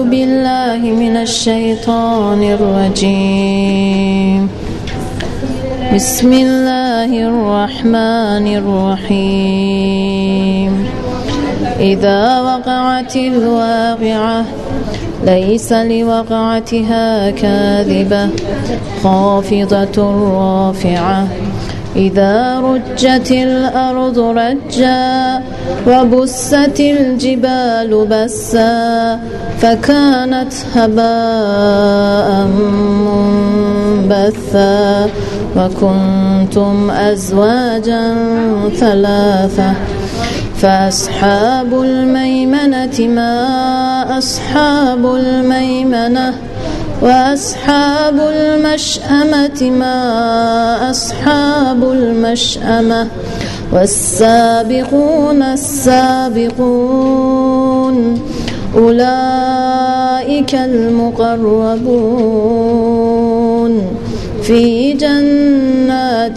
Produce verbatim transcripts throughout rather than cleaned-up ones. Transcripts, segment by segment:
بالله من الشيطان الرجيم. بسم الله الرحمن الرحيم. إذا وقعت الواقعة ليس لوقعتها كاذبة خافضة رافعة إذا رجت الأرض رجا وبست الجبال بسا فكانت هباء منبثا وكنتم أزواجا ثلاثة فأصحاب الميمنة ما أصحاب الميمنة وأصحاب المشأمة ما أصحاب المشأمة والسابقون السابقون أولئك المقربون في جنات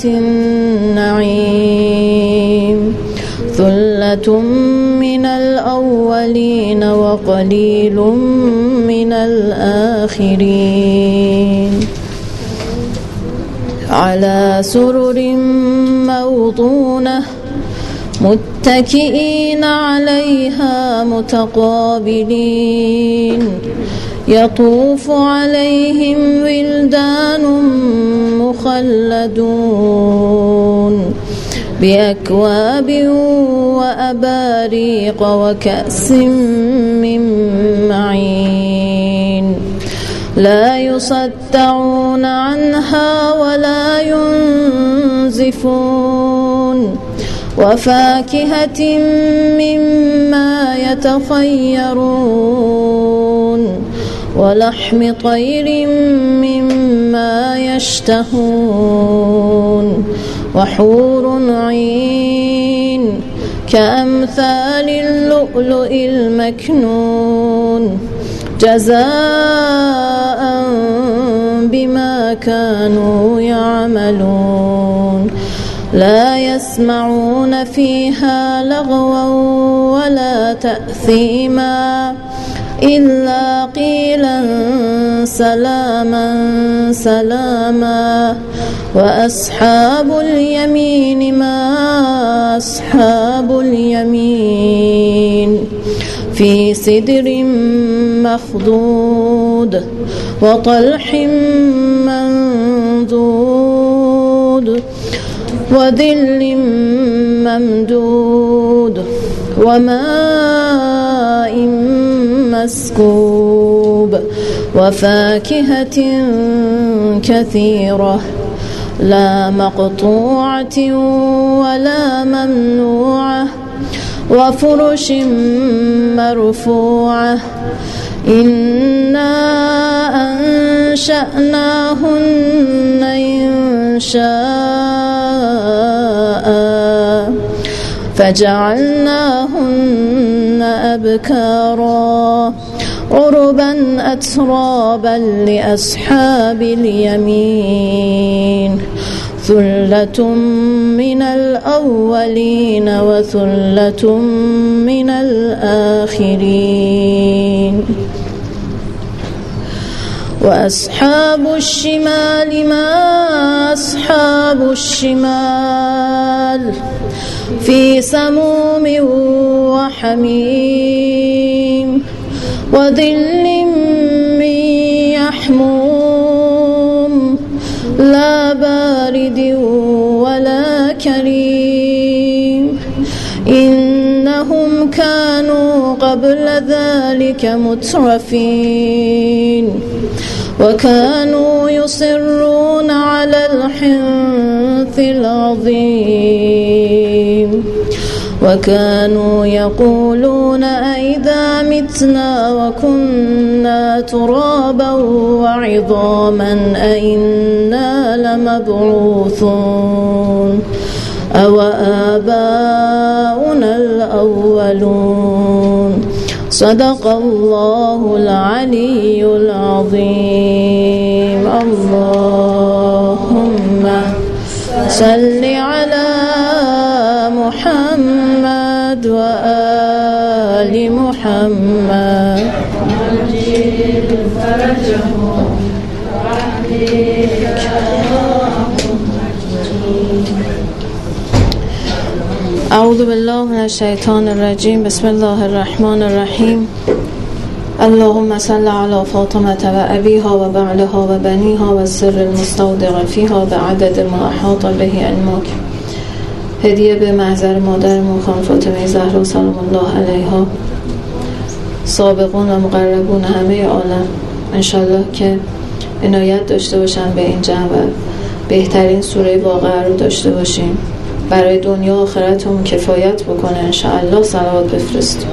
النعيم ثلة من الأولين وقليل من الآخرين على سرر موضونة متكئين عليها متقابلين يطوف عليهم ولدان مخلدون بأكواب وأباريق وكأس من معين لا يصدعون عنها ولا ينزفون وفاكهة مما يتخيرون ولحم طير مما يشتهون وحور عين كأمثال اللؤلؤ المكنون جزاء بما كانوا يعملون لا يسمعون فيها لغوا ولا تأثيما إلا قيلا سلاما سلاما وأصحاب اليمين ما أصحاب اليمين في سدر مخضود وطلح منضود وظل ممدود وماء مسكوب وفاكهة كثيرة لا مقطوعة ولا ممنوعة وفرش مرفوعة إنا أنشأناهن إنشاء فجعلناهن أبكارا عربا أترابا لأصحاب اليمين ثلة من الأولين وثلة من الآخرين وأصحاب الشمال ما أصحاب الشمال في سموم وحميم وظل من يحموم لا بارد ولا كريم إنهم كانوا قبل ذلك مترفين وكانوا يصرون على الحنث العظيم وكانوا يقولون أئذا متنا وكنا ترابا وعظاما أئنا لمبعوثون أو آباؤنا الأولون صدق الله العلي العظيم. اللهم صل على محمد وآل محمد محمد اعوذ بالله من الشیطان الرجیم. بسم الله الرحمن الرحیم. اللهم صل علی فاطمه و ابیها و بعلها و بنیها و السر المستودع فیها بعدد ما احاط به علمک. هدیه به محضر مادرمون خانم فاطمه زهرا سلام الله علیها، سابقون و مقربون همه عالم، انشالله که عنایت داشته باشن به این جمع و بهترین سوره واقعه رو داشته باشیم، برای دنیا و آخرتمون کفایت بکنه انشاءالله. صلوات بفرستیم.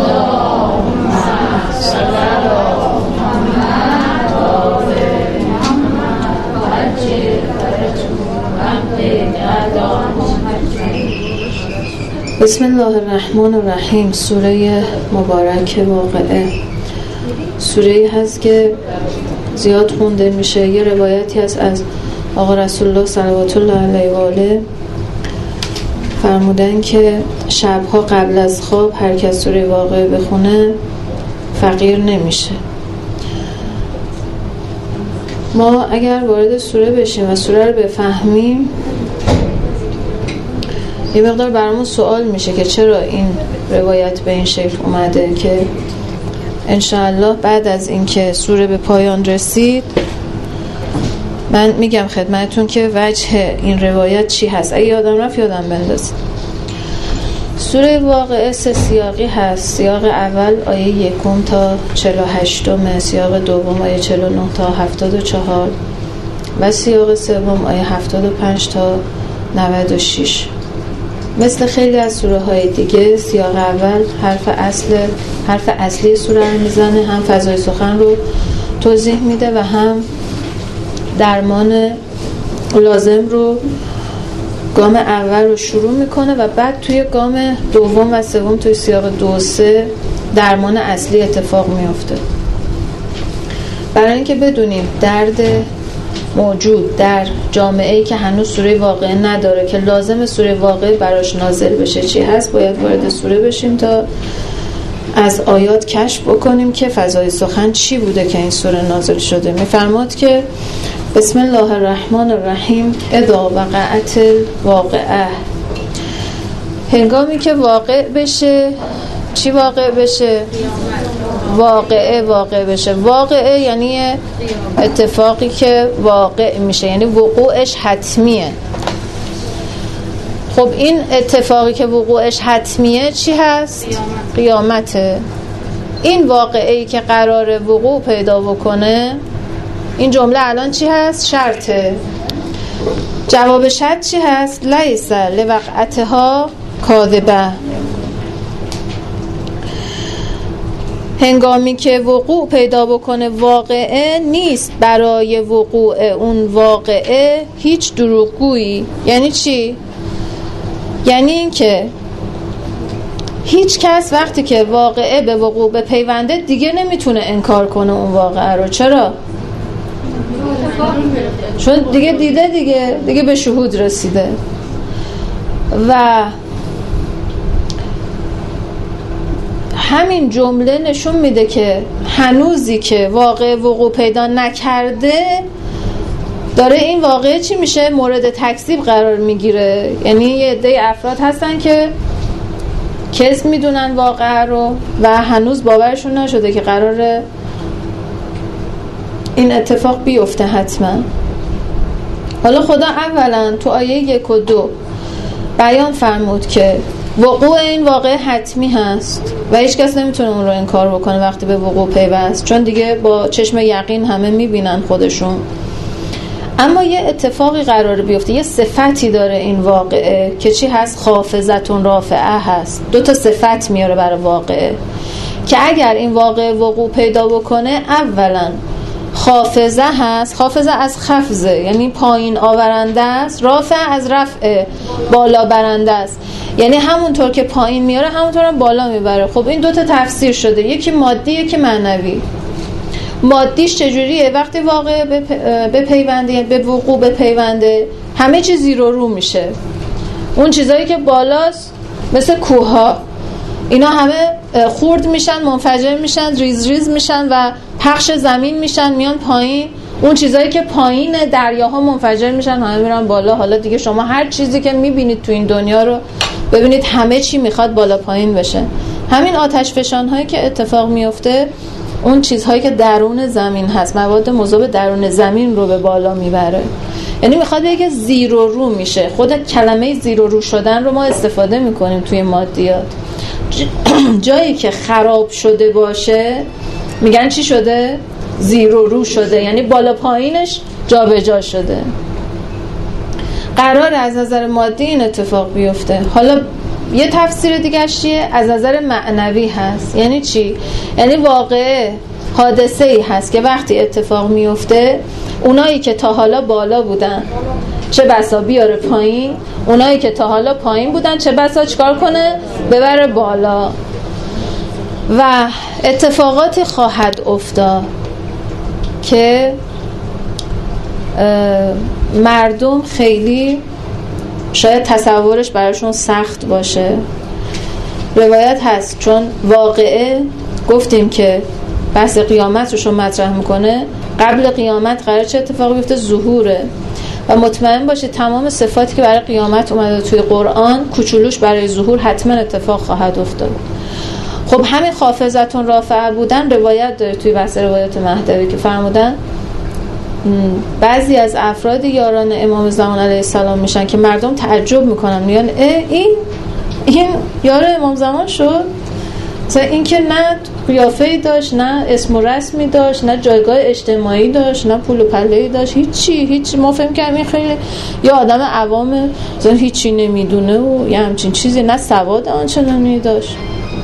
بسم الله الرحمن الرحیم. سوره مبارک واقعه سوره‌ای هست که زیاد خونده میشه. یه روایتی هست از آقا رسول الله صلوات الله علیه و آله، فرمودن که شبها قبل از خواب هر کس سوره واقعه بخونه فقیر نمیشه. ما اگر وارد سوره بشیم و سوره رو بفهمیم، یه مقدار برامون سوال میشه که چرا این روایت به این شکل اومده، که انشاءالله بعد از اینکه سوره به پایان رسید من میگم خدمتون که وجه این روایت چی هست. اگه یادم رفت یادم بندازید. سوره واقعه سه سیاقی هست. سیاق اول آیه یکم تا چهل و هشتم، سیاق دوم آیه چهل و نه تا هفتاد و چهار و سیاق سوم آیه هفتاد و پنج تا نود و شش. مثل خیلی از سوره های دیگه سیاق اول حرف اصل حرف اصلی سوره رو میزنه، هم فضای سخن رو توضیح میده و هم درمان لازم رو گام اول رو شروع میکنه و بعد توی گام دوم و سوم توی سیاق دو و سه درمان اصلی اتفاق میفته. برای اینکه بدونیم درد موجود در جامعه‌ای که هنوز سوره واقعه نداره که لازم سوره واقعه براش نازل بشه چی هست، باید وارد سوره بشیم تا از آیات کشف بکنیم که فضای سخن چی بوده که این سوره نازل شده. میفرماد که بسم الله الرحمن الرحیم. اذا وقعت الواقعه، هنگامی که واقع بشه. چی واقع بشه؟ واقعه واقع بشه. واقعه یعنی اتفاقی که واقع میشه، یعنی وقوعش حتمیه. خب این اتفاقی که وقوعش حتمیه چی هست؟ قیامته. این واقعه‌ای که قراره وقوع پیدا بکنه، این جمله الان چی هست؟ شرطه. جواب شرط چی هست؟ لیس لوقعتها کاذبه. هنگامی که وقوع پیدا بکنه واقعه، نیست برای وقوع اون واقعه هیچ دروغگویی. یعنی چی؟ یعنی این که هیچ کس وقتی که واقعه به وقوع بپیونده دیگه نمیتونه انکار کنه اون واقعه رو. چرا؟ چون دیگه دیده، دیگه دیگه به شهود رسیده. و همین جمله نشون میده که هنوزی که واقع وقوع پیدا نکرده داره این واقعه چی میشه؟ مورد تکذیب قرار میگیره. یعنی یه عده افراد هستن که کذب میدونن واقعه رو و هنوز باورشون نشده که قراره این اتفاق بیفته حتما. حالا خدا اولا تو آیه یک و دو بیان فرمود که وقوع این واقع حتمی هست و هیچ کس نمیتونه اون رو انکار بکنه وقتی به وقوع پیوست، چون دیگه با چشم یقین همه میبینن خودشون. اما یه اتفاقی قراره بیفته، یه صفتی داره این واقعه که چی هست؟ خافضتون رافعه هست. دو تا صفت میاره برای واقعه که اگر این واقعه وقوع پیدا بکنه، اولا خافضه هست. خافضه از خفضه یعنی پایین آورنده است. رافع از رفع بالا برنده است، یعنی همونطور که پایین میاره همونطور هم بالا میبره. خب این دوتا تفسیر شده، یکی مادی یکی معنوی. مادیش چجوریه؟ وقتی واقع به پیونده، به وقوع به پیونده، همه چیز زیر و رو میشه. اون چیزایی که بالاست مثل کوها اینا همه خورد میشن، منفجر میشن، ریز ریز میشن و پخش زمین میشن، میان پایین. اون چیزایی که پایین دریاها منفجر میشن همه میرن بالا. حالا دیگه شما هر چیزی که میبینید تو این دنیا رو ببینید، همه چی میخواد بالا پایین بشه. همین آتش فشان هایی که اتفاق میفته، اون چیزهایی که درون زمین هست، مواد مذاب درون زمین رو به بالا میبره. یعنی میخواد بگه زیر و رو میشه. خود کلمه زیر و رو شدن رو ما استفاده میکنیم توی مادیات. جایی که خراب شده باشه میگن چی شده؟ زیر و رو شده، یعنی بالا پایینش جا به جا شده. قرار از نظر مادی این اتفاق بیفته. حالا یه تفسیر دیگه چیه؟ از نظر معنوی هست. یعنی چی؟ یعنی واقعه حادثه‌ای هست که وقتی اتفاق میفته، اونایی که تا حالا بالا بودن چه بسا بیاره پایین، اونایی که تا حالا پایین بودن چه بسا چکار کنه؟ ببره بالا. و اتفاقاتی خواهد افتاد که مردم خیلی شاید تصورش براشون سخت باشه. روایت هست، چون واقعه گفتیم که بحث قیامت رو مطرح میکنه. قبل قیامت قرار چه اتفاقی بیفته؟ ظهوره. و مطمئن باشید تمام صفاتی که برای قیامت اومده توی قرآن، کوچولوش برای ظهور حتما اتفاق خواهد افتاد. خب همین خافضتون رافعه بودن روایت داره توی بحث روایت مهدوی که فرمودن بعضی از افراد یاران امام زمان علیه السلام میشن که مردم تعجب میکنن، میگن این این یار امام زمان شد؟ مثلا این که نه قیافه‌ای داشت، نه اسم و رسمی داشت، نه جایگاه اجتماعی داشت، نه پول و پله‌ای داشت، هیچی هیچ ما فهم کردیم این خیلی یا آدم عوام مثلا هیچی نمیدونه و یا همچین چیزی، نه سواد آنچنانی داشت.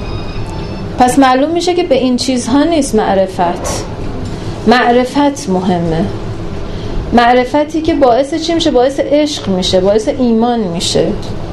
پس معلوم میشه که به این چیزها نیست معرفت. معرفت مهمه. معرفتی که باعث چی میشه؟ باعث عشق میشه، باعث ایمان میشه.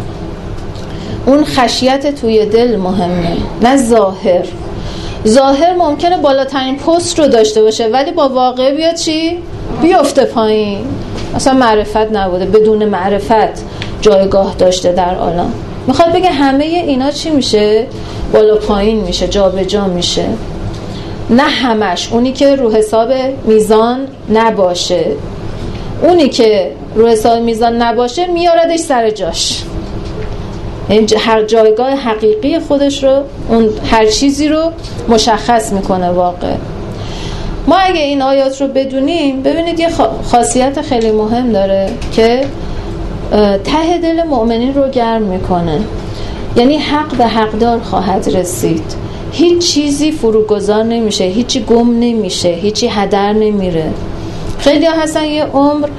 اون خشیت توی دل مهمه، نه ظاهر. ظاهر ممکنه بالاترین پست رو داشته باشه ولی با واقع بیاد چی؟ بیفته پایین. اصلا معرفت نبوده، بدون معرفت جایگاه داشته در عالم. میخواد بگه همه اینا چی میشه؟ بالا پایین میشه، جا به جا میشه. نه همش. اونی که رو حساب میزان نباشه، اونی که رو حساب میزان نباشه میاردش سر جاش. این هر جایگاه حقیقی خودش رو، اون هر چیزی رو مشخص میکنه واقع. ما اگه این آیات رو بدونیم، ببینید یه خاصیت خیلی مهم داره که ته دل مؤمنین رو گرم میکنه. یعنی حق به حقدار خواهد رسید. هیچ چیزی فروگذار نمیشه، هیچی گم نمیشه، هیچی هدر نمیره. خیلی ها هستن یه عمر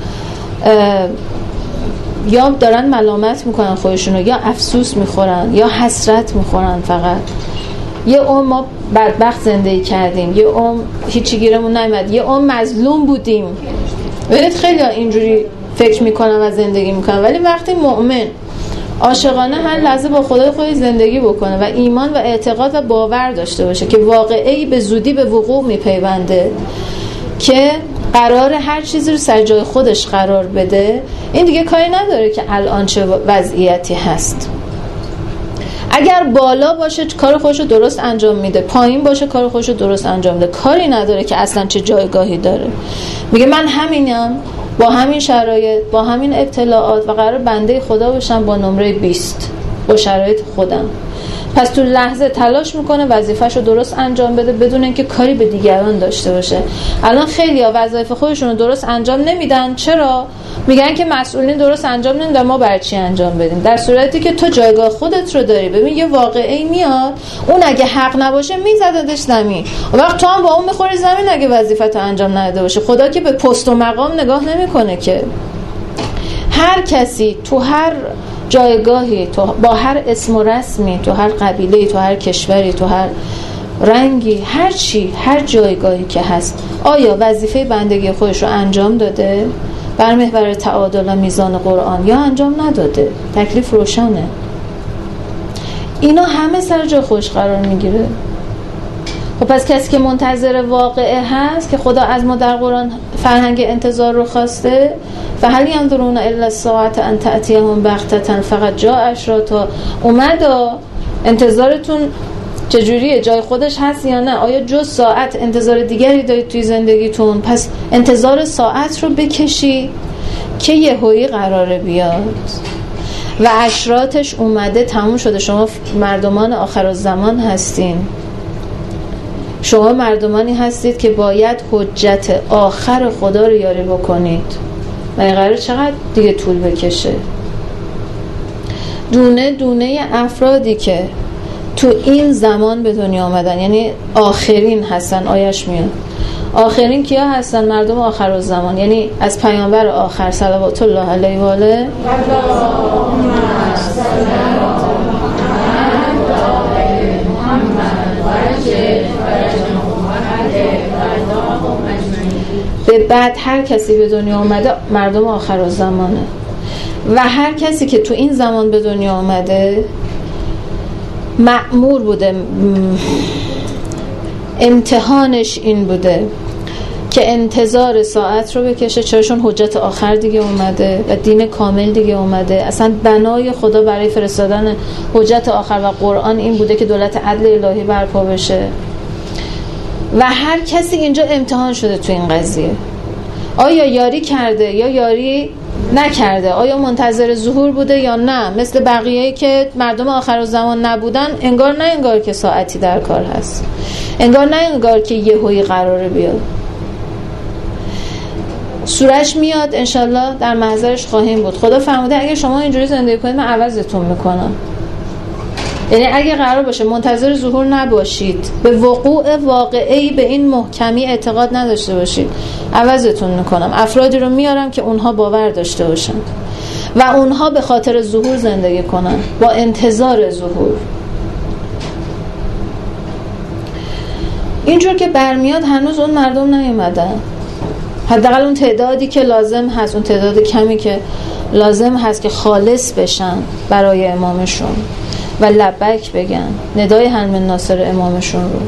یا دارن ملامت میکنن خودشونو، یا افسوس میخورن، یا حسرت میخورن. فقط یه عمر ما بدبخت زندگی کردیم، یه عمر هیچی گیرمون نیامد، یه عمر مظلوم بودیم. ببینید خیلی ها اینجوری فکر میکنن و زندگی میکنن. ولی وقتی مؤمن عاشقانه هر لحظه با خدای خودش زندگی بکنه و ایمان و اعتقاد و باور داشته باشه که واقعی به زودی به وقوع میپیونده، که قرار هر چیزی رو سر جای خودش قرار بده، این دیگه کاری نداره که الان چه وضعیتی هست. اگر بالا باشه کار خودش رو درست انجام میده، پایین باشه کار خودش رو درست انجام میده، کاری نداره که اصلا چه جایگاهی داره. میگه من همینم، با همین شرایط، با همین ابتلاعات و قرار بنده خدا باشم با نمره بیست، با شرایط خودم. پس تو لحظه تلاش میکنه وظیفه‌ش رو درست انجام بده بدون اینکه کاری به دیگران داشته باشه. الان خیلی‌ها وظایف خودشون رو درست انجام نمیدن. چرا؟ میگن که مسئولین درست انجام نمیدن، ما برای چی انجام بدیم؟ در صورتی که تو جایگاه خودت رو داری. ببین یه واقعی میاد، اون اگه حق نباشه میزدش زمین، وقت تو هم با اون میخوری زمین اگه وظیفت رو انجام نداده باشه. خدا که به پست و مقام نگاه نمیکنه که. هر کسی تو هر جایگاهی، تو با هر اسم و رسمی، تو هر قبیله‌ای، تو هر کشوری، تو هر رنگی، هر چی، هر جایگاهی که هست، آیا وظیفه بندگی خودش رو انجام داده بر محور تعادل و میزان قرآن یا انجام نداده؟ تکلیف روشنه. اینا همه سر جای خودش قرار میگیره. خب پس کسی که منتظر واقعه هست که خدا از ما در قرآن فرهنگ انتظار رو خواسته، و هل ینظرون الا الساعة ان تأتیهم بغتة، فقط جا اشراطها، اومد انتظارتون چجوریه؟ جای خودش هست یا نه؟ آیا جز ساعت انتظار دیگری دارید توی زندگیتون؟ پس انتظار ساعت رو بکشی که یهویی قراره بیاد و اشراتش اومده، تموم شده. شما مردمان آخرالزمان هستین، شما مردمانی هستید که باید حجت آخر خدا رو یاری بکنید و این قراره چقدر دیگه طول بکشه. دونه دونه افرادی که تو این زمان به دنیا آمدن، یعنی آخرین هستن، آیش میاد آخرین کیا هستن؟ مردم آخرالزمان، یعنی از پیامبر آخر صلوات الله علیه و آله به بعد هر کسی به دنیا آمده مردم آخرالزمانه و هر کسی که تو این زمان به دنیا آمده مأمور بوده، امتحانش این بوده که انتظار ساعت رو بکشه، چرا؟ چون حجت آخر دیگه اومده و دین کامل دیگه اومده. اصلا بنای خدا برای فرستادن حجت آخر و قرآن این بوده که دولت عدل الهی برپا بشه و هر کسی اینجا امتحان شده تو این قضیه. آیا یاری کرده یا یاری نکرده؟ آیا منتظر ظهور بوده یا نه؟ مثل بقیه‌ای که مردم آخرالزمان نبودن، انگار نه انگار که ساعتی در کار هست، انگار نه انگار که یهویی قراره بیاد. سورش میاد انشالله در محضرش خواهیم بود. خدا فرموده اگه شما اینجوری زندگی کنید من عوضتون میکنم. یعنی اگه قرار باشه منتظر ظهور نباشید، به وقوع واقعی به این محکمی اعتقاد نداشته باشید، عوضتون میکنم. افرادی رو میارم که اونها باور داشته باشن و اونها به خاطر ظهور زندگی کنن، با انتظار ظهور. اینجور که برمیاد هنوز اون مردم نیومدن، حداقل اون تعدادی که لازم هست، اون تعداد کمی که لازم هست که خالص بشن برای امامشون و لبک بگن، ندای حلم ناصر امامشون رو.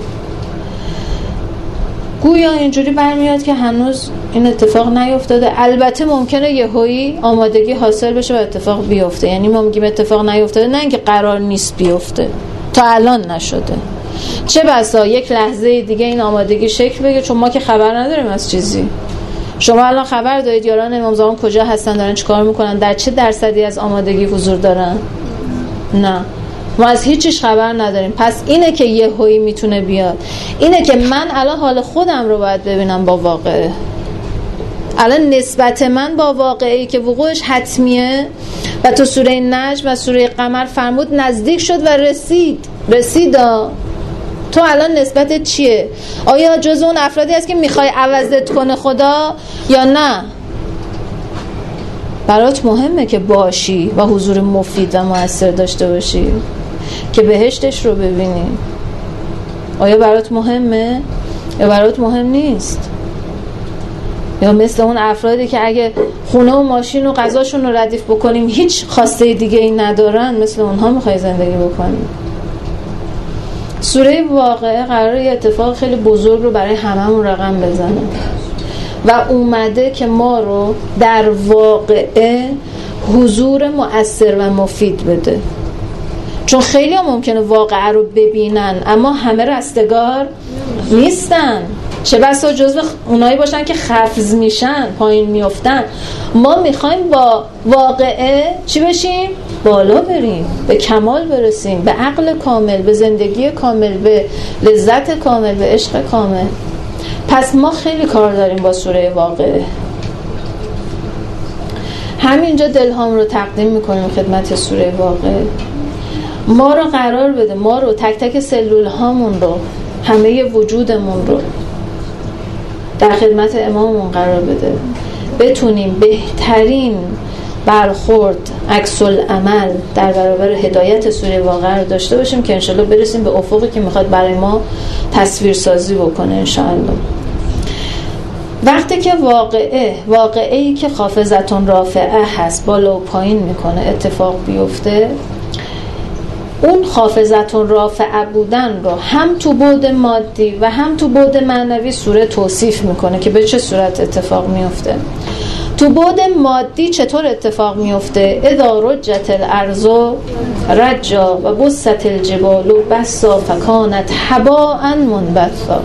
گویا اینجوری برمیاد که هنوز این اتفاق نیفتاده. البته ممکنه یهویی آمادگی حاصل بشه و اتفاق بیفته، یعنی ما میگیم اتفاق نیفتاده نه اینکه قرار نیست بیفته، تا الان نشده. چه بسا یک لحظه دیگه این آمادگی شکل بگیره، چون ما که خبر نداریم از چیزی. شما الان خبر دارید یاران امام زمان کجا هستن، دارن چیکار میکنن، در چه درصدی از آمادگی حضور دارن؟ نه، ما از هیچیش خبر نداریم. پس اینه که یهویی میتونه بیاد، اینه که من الان حال خودم رو باید ببینم با واقعه. الان نسبت من با واقعی که وقوعش حتمیه و تو سوره نجم و سوره قمر فرمود نزدیک شد و رسید رسیدا، تو الان نسبت چیه؟ آیا جز اون افرادی هست که میخوای عوضت کنه خدا یا نه؟ برات مهمه که باشی و حضور مفید و مؤثر داشته باشی که بهشتش رو ببینی. آیا برات مهمه یا برات مهم نیست؟ یا مثل اون افرادی که اگه خونه و ماشین و غذاشون رو ردیف بکنیم هیچ خواسته دیگه ای ندارن، مثل اونها میخوای زندگی بکنیم؟ سوره واقعه قراره یه اتفاق خیلی بزرگ رو برای هممون رقم بزنه و اومده که ما رو در واقعه حضور مؤثر و مفید بده. چون خیلی ها ممکنه واقعه رو ببینن اما همه رستگار نیستن، چه بسا جزو اونایی باشن که خفض میشن، پایین میافتن. ما میخوایم با واقعه چی بشیم؟ بالا بریم، به کمال برسیم، به عقل کامل، به زندگی کامل، به لذت کامل، به عشق کامل. پس ما خیلی کار داریم با سوره واقعه. همینجا دلهام رو تقدیم میکنیم خدمت سوره واقعه. ما رو قرار بده، ما رو، تک تک سلول هامون رو، همه وجودمون رو در خدمت اماممون قرار بده، بتونیم بهترین برخورد، عکس العمل در برابر هدایت سوره واقعه رو داشته باشیم که انشالله برسیم به افقی که میخواد برای ما تصویر سازی بکنه انشالله. وقتی که واقعه واقعه‌ای که خافضتون رافعه هست، بالا و پایین میکنه، اتفاق بیفته، اون خافضتون رافعه بودن رو هم تو بعد مادی و هم تو بعد معنوی سوره توصیف میکنه که به چه صورت اتفاق میفته. تو بعد مادی چطور اتفاق میفته؟ اذا رجت الارض رجا و بست الجبال بسا فکانت هباء منبثا.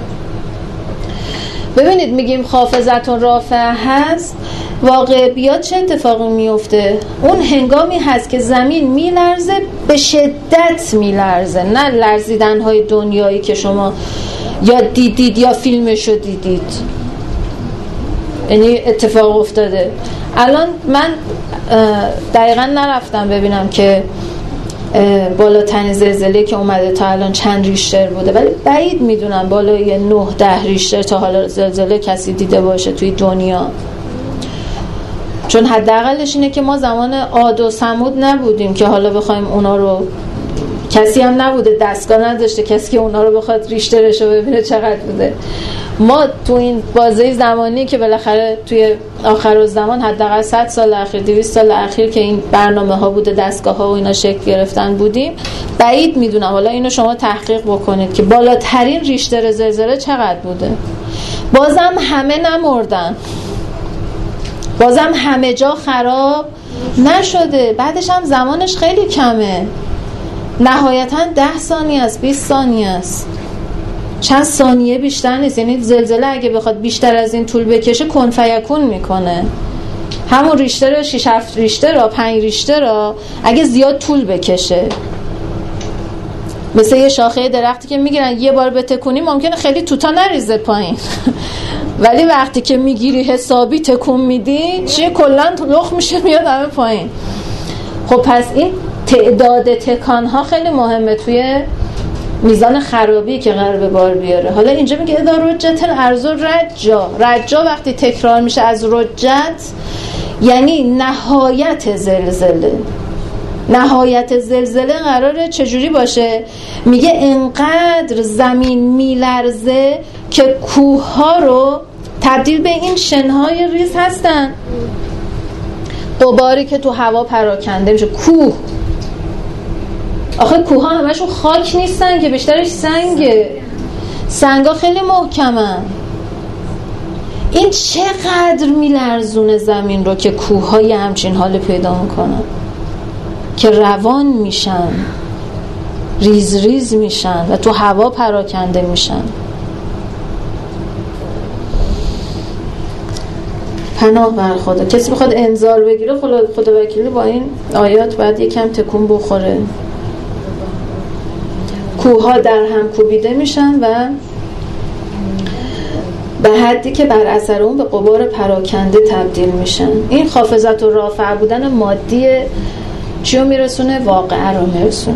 ببینید میگیم خافضتون رافعه هست، واقع بیاد چه اتفاقی میفته؟ اون هنگامی هست که زمین میلرزه، به شدت میلرزه، نه لرزیدنهای دنیایی که شما یا دیدید یا فیلمشو دیدید، یعنی اتفاق افتاده. الان من دقیقا نرفتم ببینم که بالاترین زلزله که اومده تا الان چند ریشتر بوده، ولی بعید میدونم بالای نه ده ریشتر تا حالا زلزله کسی دیده باشه توی دنیا. چون حداقلش اینه که ما زمان عاد و ثمود نبودیم که حالا بخوایم اونا رو، کسی هم نبوده، دستگاه نداشته کسی که اونا رو بخواد ریشترش رو ببینه چقدر بوده. ما تو این بازه زمانی که بالاخره توی آخرالزمان حداقل صد سال اخیر، دویست سال اخیر که این برنامه ها بوده، دستگاه ها و اینا شکل گرفتن بودیم، بعید میدونم، حالا اینو شما تحقیق بکنید که بالاترین ریشتر زلزله چقدر بوده. بازم همه نمردن، بازم همه جا خراب نشده، بعدش هم زمانش خیلی کمه، نهایتاً ده ثانیه است، بیست ثانیه است، چند ثانیه بیشتر نیست. یعنی زلزله اگه بخواد بیشتر از این طول بکشه کن فیکون میکنه. همون ریشتر شش هفت ریشتر، پنج ریشتر، اگه زیاد طول بکشه، مثل یه شاخه درختی که میگیرن یه بار بتکونی ممکنه خیلی توتا نریزه پایین ولی وقتی که میگیری حسابی تکون میدی چیه، کلن لخ میشه میاد همه پایین. خب پس این تعداد تکان ها خیلی مهمه توی میزان خرابی که قرار به بار بیاره. حالا اینجا میگه اذا رجت الارض رجا. رجا وقتی تکرار میشه از رجت یعنی نهایت زلزله. نهایت زلزله قراره چجوری باشه؟ میگه انقدر زمین میلرزه که کوه ها رو تبدیل به این شنهای ریز هستن، غباری که تو هوا پراکنده میشه. کوه، آخه کوه ها همشون خاک نیستن که، بیشترش سنگه. سنگا خیلی محکمن. این چقدر میلرزونه زمین رو که کوه های همچین حال پیدا میکنن که روان میشن، ریز ریز میشن و تو هوا پراکنده میشن. پناه بر خدا. کسی بخواد انذار بگیره خدا, خدا وکیلی با این آیات باید یکم تکون بخوره. کوه ها در هم کوبیده میشن و به حدی که بر اثر اون به غبار پراکنده تبدیل میشن. این خافضت و رافع بودن مادی چیو میرسونه؟ واقعه رو میرسونه.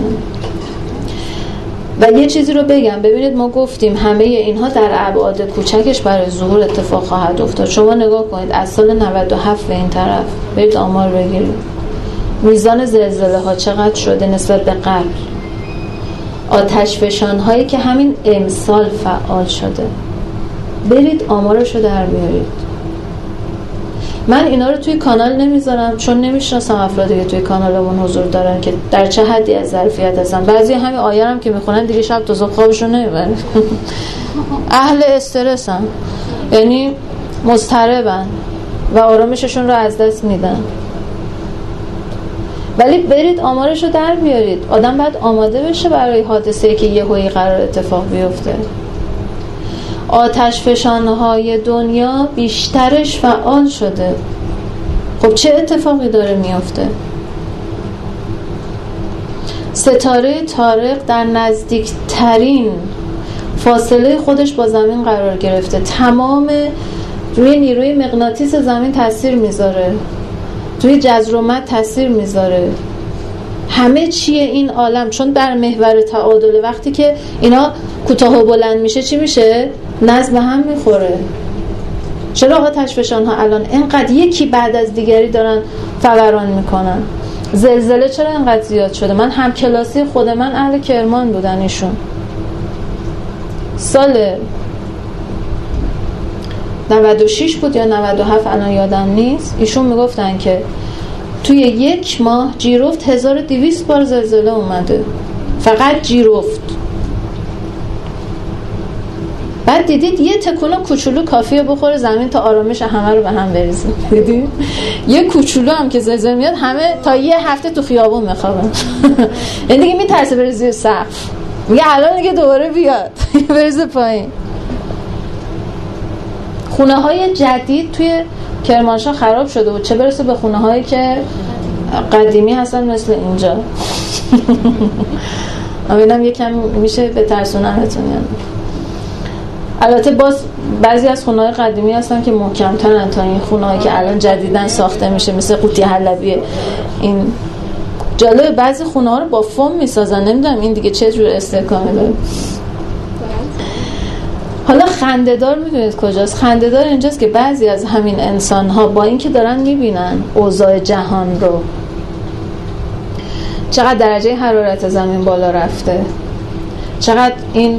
و یه چیزی رو بگم، ببینید ما گفتیم همه اینها در ابعاد کوچکش برای ظهور اتفاق خواهد افتاد. شما نگاه کنید از سال نود و هفت به این طرف برید آمار بگیرید، میزان زلزله ها چقدر شده نسبت به قبل. آتش فشان هایی که همین امسال فعال شده، برید آمارشو در بیارید. من اینا رو توی کانال نمیذارم چون نمیشناسم افرادی که توی کانالمون حضور دارن که در چه حدی از ظرفیت هستن. بعضی همین آیه هم که میخونن دیگه شب تا صبح خوابشون نمیبرن اهل استرسن، یعنی مضطربن و آرامششون رو از دست میدن. ولی برید آمارشو در بیارید. آدم باید آماده بشه برای حادثه‌ای که یهویی قرار اتفاق بیفته. آتش فشانهای دنیا بیشترش فعال شده. خب چه اتفاقی داره میفته؟ ستاره طارق در نزدیکترین فاصله خودش با زمین قرار گرفته، تمام روی نیروی مغناطیس زمین تاثیر میذاره، توی جذر و مد تاثیر میذاره، همه چیه این عالم چون بر محور تعادل. وقتی که اینا کوتاه و بلند میشه چی میشه؟ نظم هم میخوره. چرا آتش فشان ها الان اینقدر یکی بعد از دیگری دارن فوران میکنن؟ زلزله چرا اینقدر زیاد شده؟ من هم کلاسی خود من اهل کرمان بودن، ایشون سال نود و شش بود یا نود و هفت الان یادم نیست، ایشون میگفتن که توی یک ماه جیرفت هزار و دویست بار زلزله اومده، فقط جیرفت. بعد دیدید یه تکونه کوچولو کافیه بخوره زمین تا آرامش همه رو به هم بریزه. دیدید یه کوچولو هم که زلزله میاد همه تا یه هفته تو خیابون میخوابن. یعنی دیگه میترسه بره زیر سقف، میگه الان دیگه دوباره بیاد بریزه پایین. خونه های جدید توی کرمانشاه خراب شده بود، چه برسه به خونه هایی که قدیمی هستن مثل اینجا. امیدم یکم میشه به ترسونمتون. یعنی البته باز بعضی از خونه های قدیمی هستن که محکم ترن تا این خونه هایی که الان جدیدن ساخته میشه، مثل قوطی حلبیه. این جالبه بعضی خونه ها رو با فوم میسازن، نمیدونم این دیگه چه جور استحکامی داره. حالا خنده‌دار میدونید کجاست؟ خنده‌دار اینجاست که بعضی از همین انسان ها با اینکه دارن میبینن اوضاع جهان رو، چقدر درجه حرارت زمین بالا رفته، چقدر این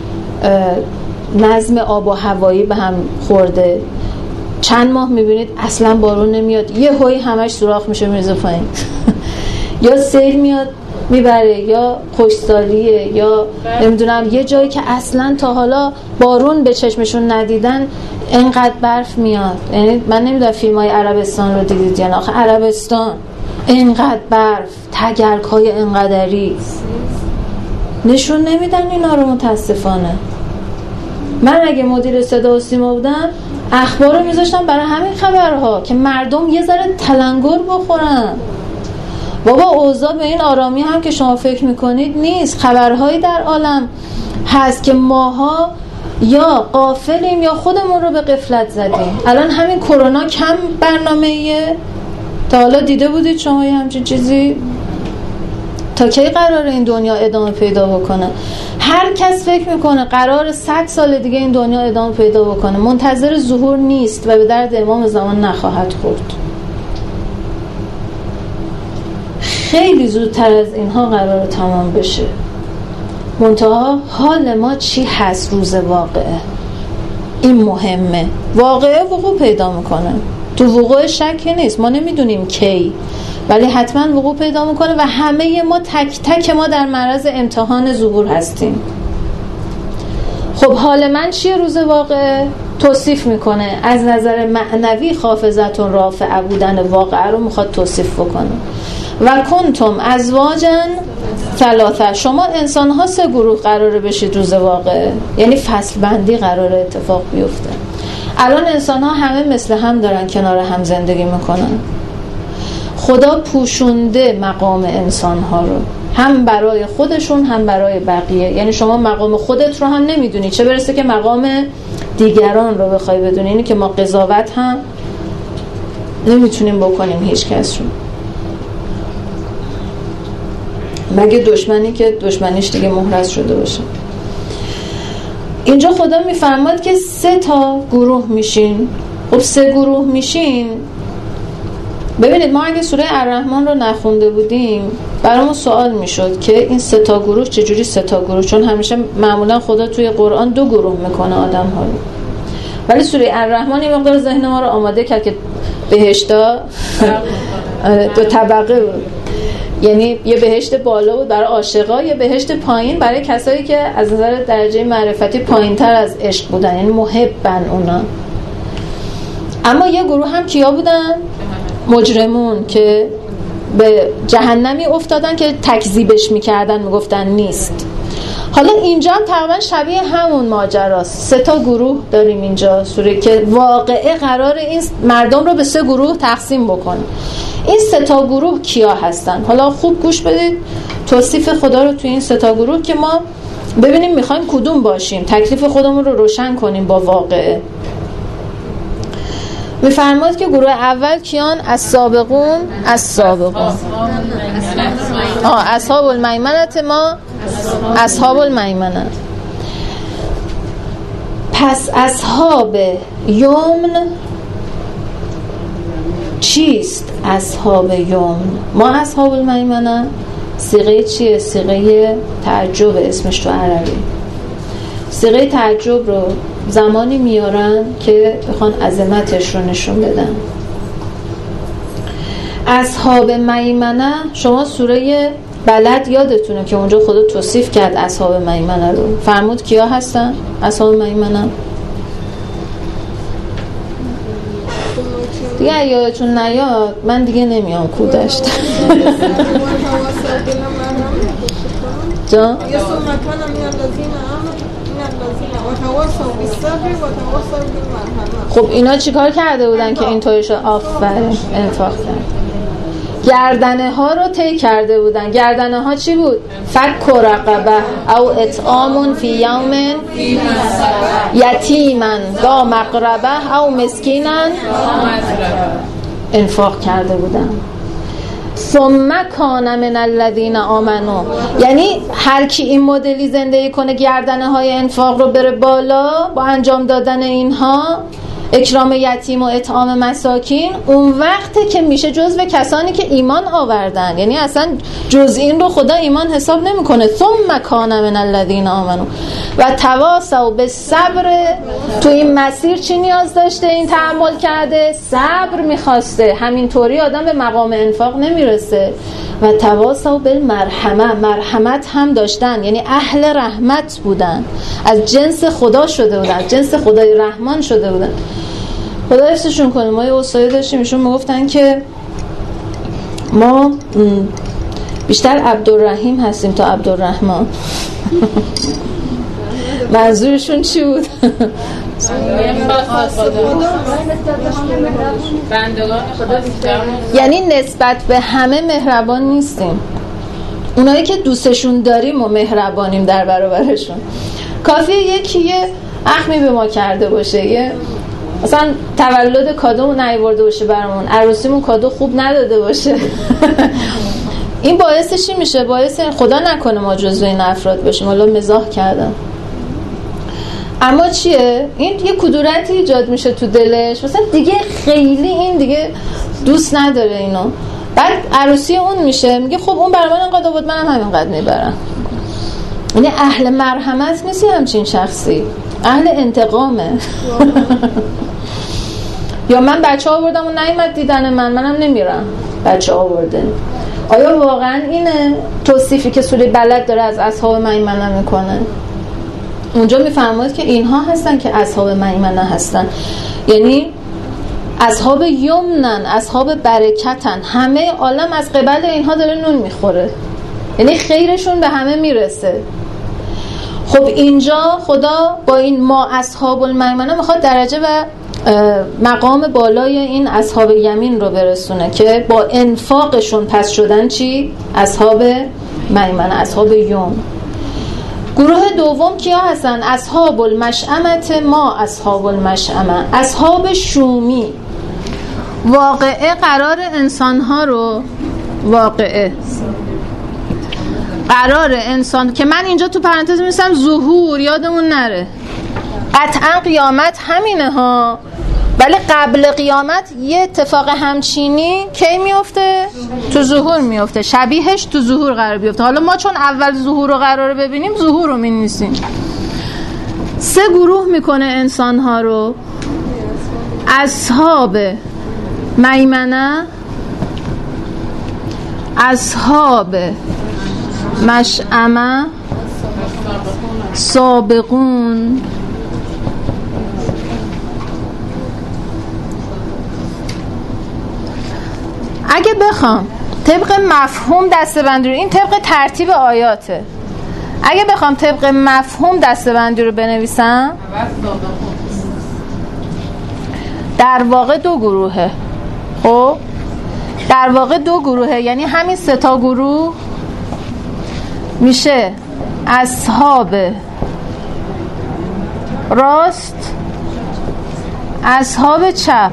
نظم آب و هوایی به هم خورده، چند ماه میبینید اصلا بارون نمیاد، یه هوی همش سوراخ میشه میرزه پایین. یا سیل میاد میبره، یا خشکسالیه، یا نمیدونم یه جایی که اصلا تا حالا بارون به چشمشون ندیدن اینقدر برف میاد. یعنی من نمیدونم فیلم های عربستان رو دیدید یا نه؟ آخه عربستان اینقدر برف، تگرگ‌های اینقدری نشون نمیدن اینا رو متاسفانه. من اگه مدیر صدا و سیما بودم اخبار رو میذاشتم برای همین خبرها که مردم یه ذره تلنگر بخورن. بابا اوضاع به این آرامی هم که شما فکر میکنید نیست. خبرهایی در عالم هست که ماها یا غافلیم یا خودمون رو به غفلت زدیم. الان همین کرونا کم برنامه‌ایه؟ تا حالا دیده بودید شما یه همچین چیزی؟ تا کی قراره این دنیا ادامه پیدا بکنه؟ هر کس فکر میکنه قراره صد سال دیگه این دنیا ادامه پیدا بکنه، منتظر ظهور نیست و به درد امام زمان نخواهد خورد. خیلی زودتر از اینها قراره تمام بشه. منتها حال ما چی هست روز واقعه؟ این مهمه. واقعه وقوع پیدا میکنه، تو وقوع شکی نیست، ما نمیدونیم کی، ولی حتما وقوع پیدا میکنه و همه ما تک تک ما در معرض امتحان ظهور هستیم. خب حال من چیه روز واقعه؟ توصیف میکنه از نظر معنوی خافضتون رافعه بودن واقعه رو میخواد توصیف بکنه. و کنتم ازواجا ثلاثه، شما انسان ها سه گروه قراره بشید روز واقعه، یعنی فصل بندی قراره اتفاق بیفته. الان انسان ها همه مثل هم دارن کنار هم زندگی میکنن. خدا پوشونده مقام انسان ها رو، هم برای خودشون هم برای بقیه. یعنی شما مقام خودت رو هم نمیدونی، چه برسه که مقام دیگران رو بخوای بدونی. اینی که ما قضاوت هم نمیتونیم بکنیم هیچ کس رو، مگه دشمنی که دشمنیش دیگه محرز شده باشه. اینجا خدا میفرماد که سه تا گروه میشین. خب سه گروه میشین. ببینید ما اگه سوره الرحمن رو نخونده بودیم برامون سوال میشد که این سه تا گروه چجوری سه تا گروه، چون همیشه معمولا خدا توی قرآن دو گروه میکنه آدم ها رو، ولی سوره الرحمن یه مقدار ذهن ما رو آماده کرد که بهشتا دو طبقه بود. یعنی یه بهشت بالا بود برای عاشقا، یه بهشت پایین برای کسایی که از نظر درجه معرفتی پایین‌تر از عشق بودن، یعنی محبن اونا. اما یه گروه هم کیا بودن؟ مجرمون که به جهنمی افتادن که تکذیبش میکردن، میگفتن نیست. حالا اینجا هم تقریبا شبیه همون ماجراست. سه تا گروه داریم اینجا سوره که واقعه قرار این مردم رو به سه گروه تقسیم بکنه. این سه تا گروه کیا هستن؟ حالا خوب گوش بدید توصیف خدا رو توی این سه تا گروه که ما ببینیم میخوایم کدوم باشیم، تکلیف خودمون رو روشن کنیم با واقعه. میفرماد که گروه اول کیان؟ از سابقون از سابقون آه اصحاب المیمنه، ما اصحاب المیمنه. پس اصحاب یمن چیست؟ اصحاب یمن، ما اصحاب المیمنه. صیغه چیه؟ صیغه تعجب اسمش تو عربی. صیغه تعجب رو زمانی میارن که بخوان عظمتش رو نشون بدن. اصحاب میمنه، شما سوره بلد یادتونه که اونجا خدا توصیف کرد اصحاب میمنه رو، فرمود کیا هستن اصحاب میمنه؟ دیگه یادتون نیاد من دیگه نمیام کودشت. جا؟ خب اینا چیکار کرده بودن که اینطوری شد؟ آفرین، انفاق کرد. گردنه ها رو طی کرده بودن. گردنه ها چی بود؟ فک و رقبه او اطعام فی یوم یتیما ذا مقربه او مسکینا انفاق کرده بودن. ثم کان من الذین آمنوا، یعنی هر کی این مدلی زندگی کنه گردنه های انفاق رو بره بالا با انجام دادن اینها، اکرام یتیم و اطعام مساکین، اون وقته که میشه جزو کسانی که ایمان آوردن. یعنی اصلا جز این رو خدا ایمان حساب نمیکنه. ثم کان من الذین آمنوا و تواصوا بالصبر. تو این مسیر چی نیاز داشته؟ این تحمل کرده، صبر میخواسته. همینطوری آدم به مقام انفاق نمیرسه. و تواصوا بالمرحمه، مرحمت هم داشتن، یعنی اهل رحمت بودن، از جنس خدا شده بودن، از جنس خدای رحمان شده بودن. خدا حفظشون کنه. ما یه استادی داشتیم ایشون میگفتن که ما بیشتر عبدالرحیم هستیم تا عبدالرحمن. منظورشون چی بود؟ یعنی نسبت به همه مهربان نیستیم. اونایی که دوستشون داریم و مهربانیم در برابرشون. کافیه یکی یه اخمی به ما کرده باشه، یه مثلا تولد کادومون نیاورده باشه برامون، عروسیمون کادو خوب نداده باشه، این باعث چی میشه؟ باعث خدا نکنه ما جزو این افراد باشیم، حالا مزاح کردم، اما چیه؟ این یه کدورتی ایجاد میشه تو دلش، مثلا دیگه خیلی این دیگه دوست نداره اینو. بعد عروسی اون میشه، میگه خب اون برای من اینقدر بود، منم همینقدر میبرم. یعنی اهل مرحمت نیستی همچین شخصی، اهل انتقامه. یا من بچه آوردم و نیامد دیدن من، منم نمیرم. بچه آورده. آیا واقعا اینه توصیفی که سوره بلد داره از اصحاب میمنه میکنه؟ اونجا میفرماید که اینها هستن که اصحاب میمنه هستن، یعنی اصحاب یمنن، اصحاب برکتن، همه عالم از قبل اینها داره نون میخوره، یعنی خیرشون به همه میرسه. خب اینجا خدا با این ما اصحاب المیمنه میخواد درجه و مقام بالای این اصحاب یمین رو برسونه که با انفاقشون پس شدن چی؟ اصحاب میمنه، اصحاب یوم. گروه دوم کیا هستن؟ اصحاب المشأمه، ما اصحاب المشأمه، اصحاب شومی. واقعه قرار انسانها رو، واقعه قرار انسان که من اینجا تو پرانتز می‌نویسم ظهور، یادمون نره قطعا قیامت همینه ها، ولی قبل قیامت یه اتفاق همچینی کی میفته؟ تو ظهور میفته، شبیهش تو ظهور قرار بیفته. حالا ما چون اول ظهور رو قراره ببینیم، ظهور رو می‌نویسیم. سه گروه میکنه انسان‌ها رو: اصحاب میمنه، اصحاب مشأمه، سابقون. اگه بخوام طبق مفهوم دسته‌بندی رو، این طبق ترتیب آیاته، اگه بخوام طبق مفهوم دسته‌بندی رو بنویسم، در واقع دو گروهه. خب در واقع دو گروهه، یعنی همین سه تا گروه میشه اصحاب راست، اصحاب چپ.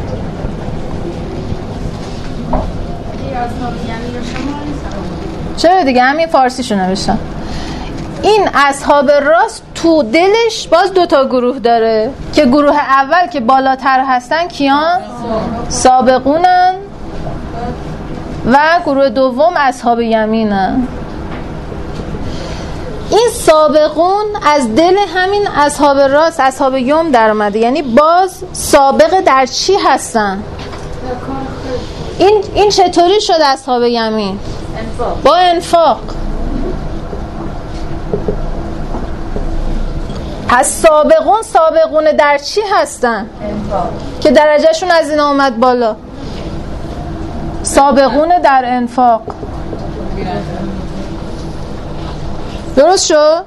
چرا دیگه همین فارسیشو نوشتم. این اصحاب راست تو دلش باز دوتا گروه داره که گروه اول که بالاتر هستن کیان؟ سابقونن، و گروه دوم اصحاب یمینن. این سابقون از دل همین اصحاب راست، اصحاب یوم در اومده، یعنی باز سابق در چی هستن؟ این این چطوری شد اصحاب یمین؟ انفاق. با انفاق. پس سابقون سابقون در چی هستن؟ انفاق. که درجهشون از این آمد بالا. سابقون در انفاق. درست شد؟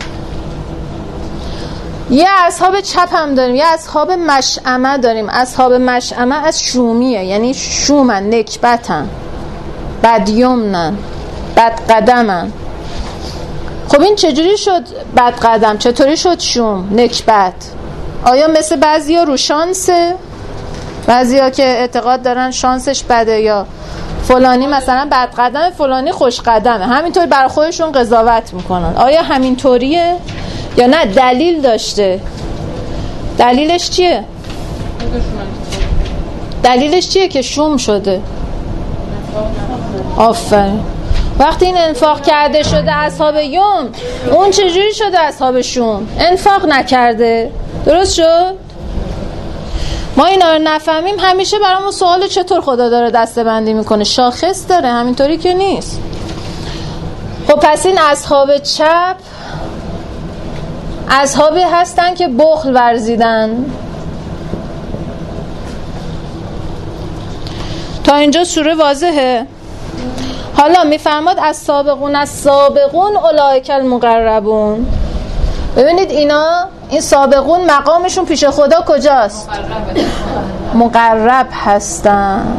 یه اصحاب چپ هم داریم، یه اصحاب مشأمه داریم. اصحاب مشأمه از شومیه، یعنی شومن، نکبتن، بدیمنن، بدقدمن. خب این چجوری شد بدقدم؟ چطوری شد شوم، نکبت؟ آیا مثل بعضیا رو شانسه؟ بعضیا که اعتقاد دارن شانسش بده، یا فلانی مثلا بدقدم فلانی خوشقدمه، همینطور برای خودشون قضاوت میکنن. آیا همینطوریه یا نه دلیل داشته؟ دلیلش چیه؟ دلیلش چیه که شوم شده؟ آفرین. وقتی این انفاق کرده شده اصحاب یوم، اون چجوری شده اصحاب شوم؟ انفاق نکرده. درست شد؟ ما اینا رو نفهمیم همیشه برامون سوال چطور خدا داره دسته بندی میکنه. شاخص داره، همینطوری که نیست. خب پس این اصحاب چپ اصحابی هستن که بخل ورزیدن. تا اینجا سوره واضحه. حالا میفرماد از سابقون از سابقون اولئک المقربون. ببینید اینا، این سابقون مقامشون پیش خدا کجاست؟ مقرب هستن.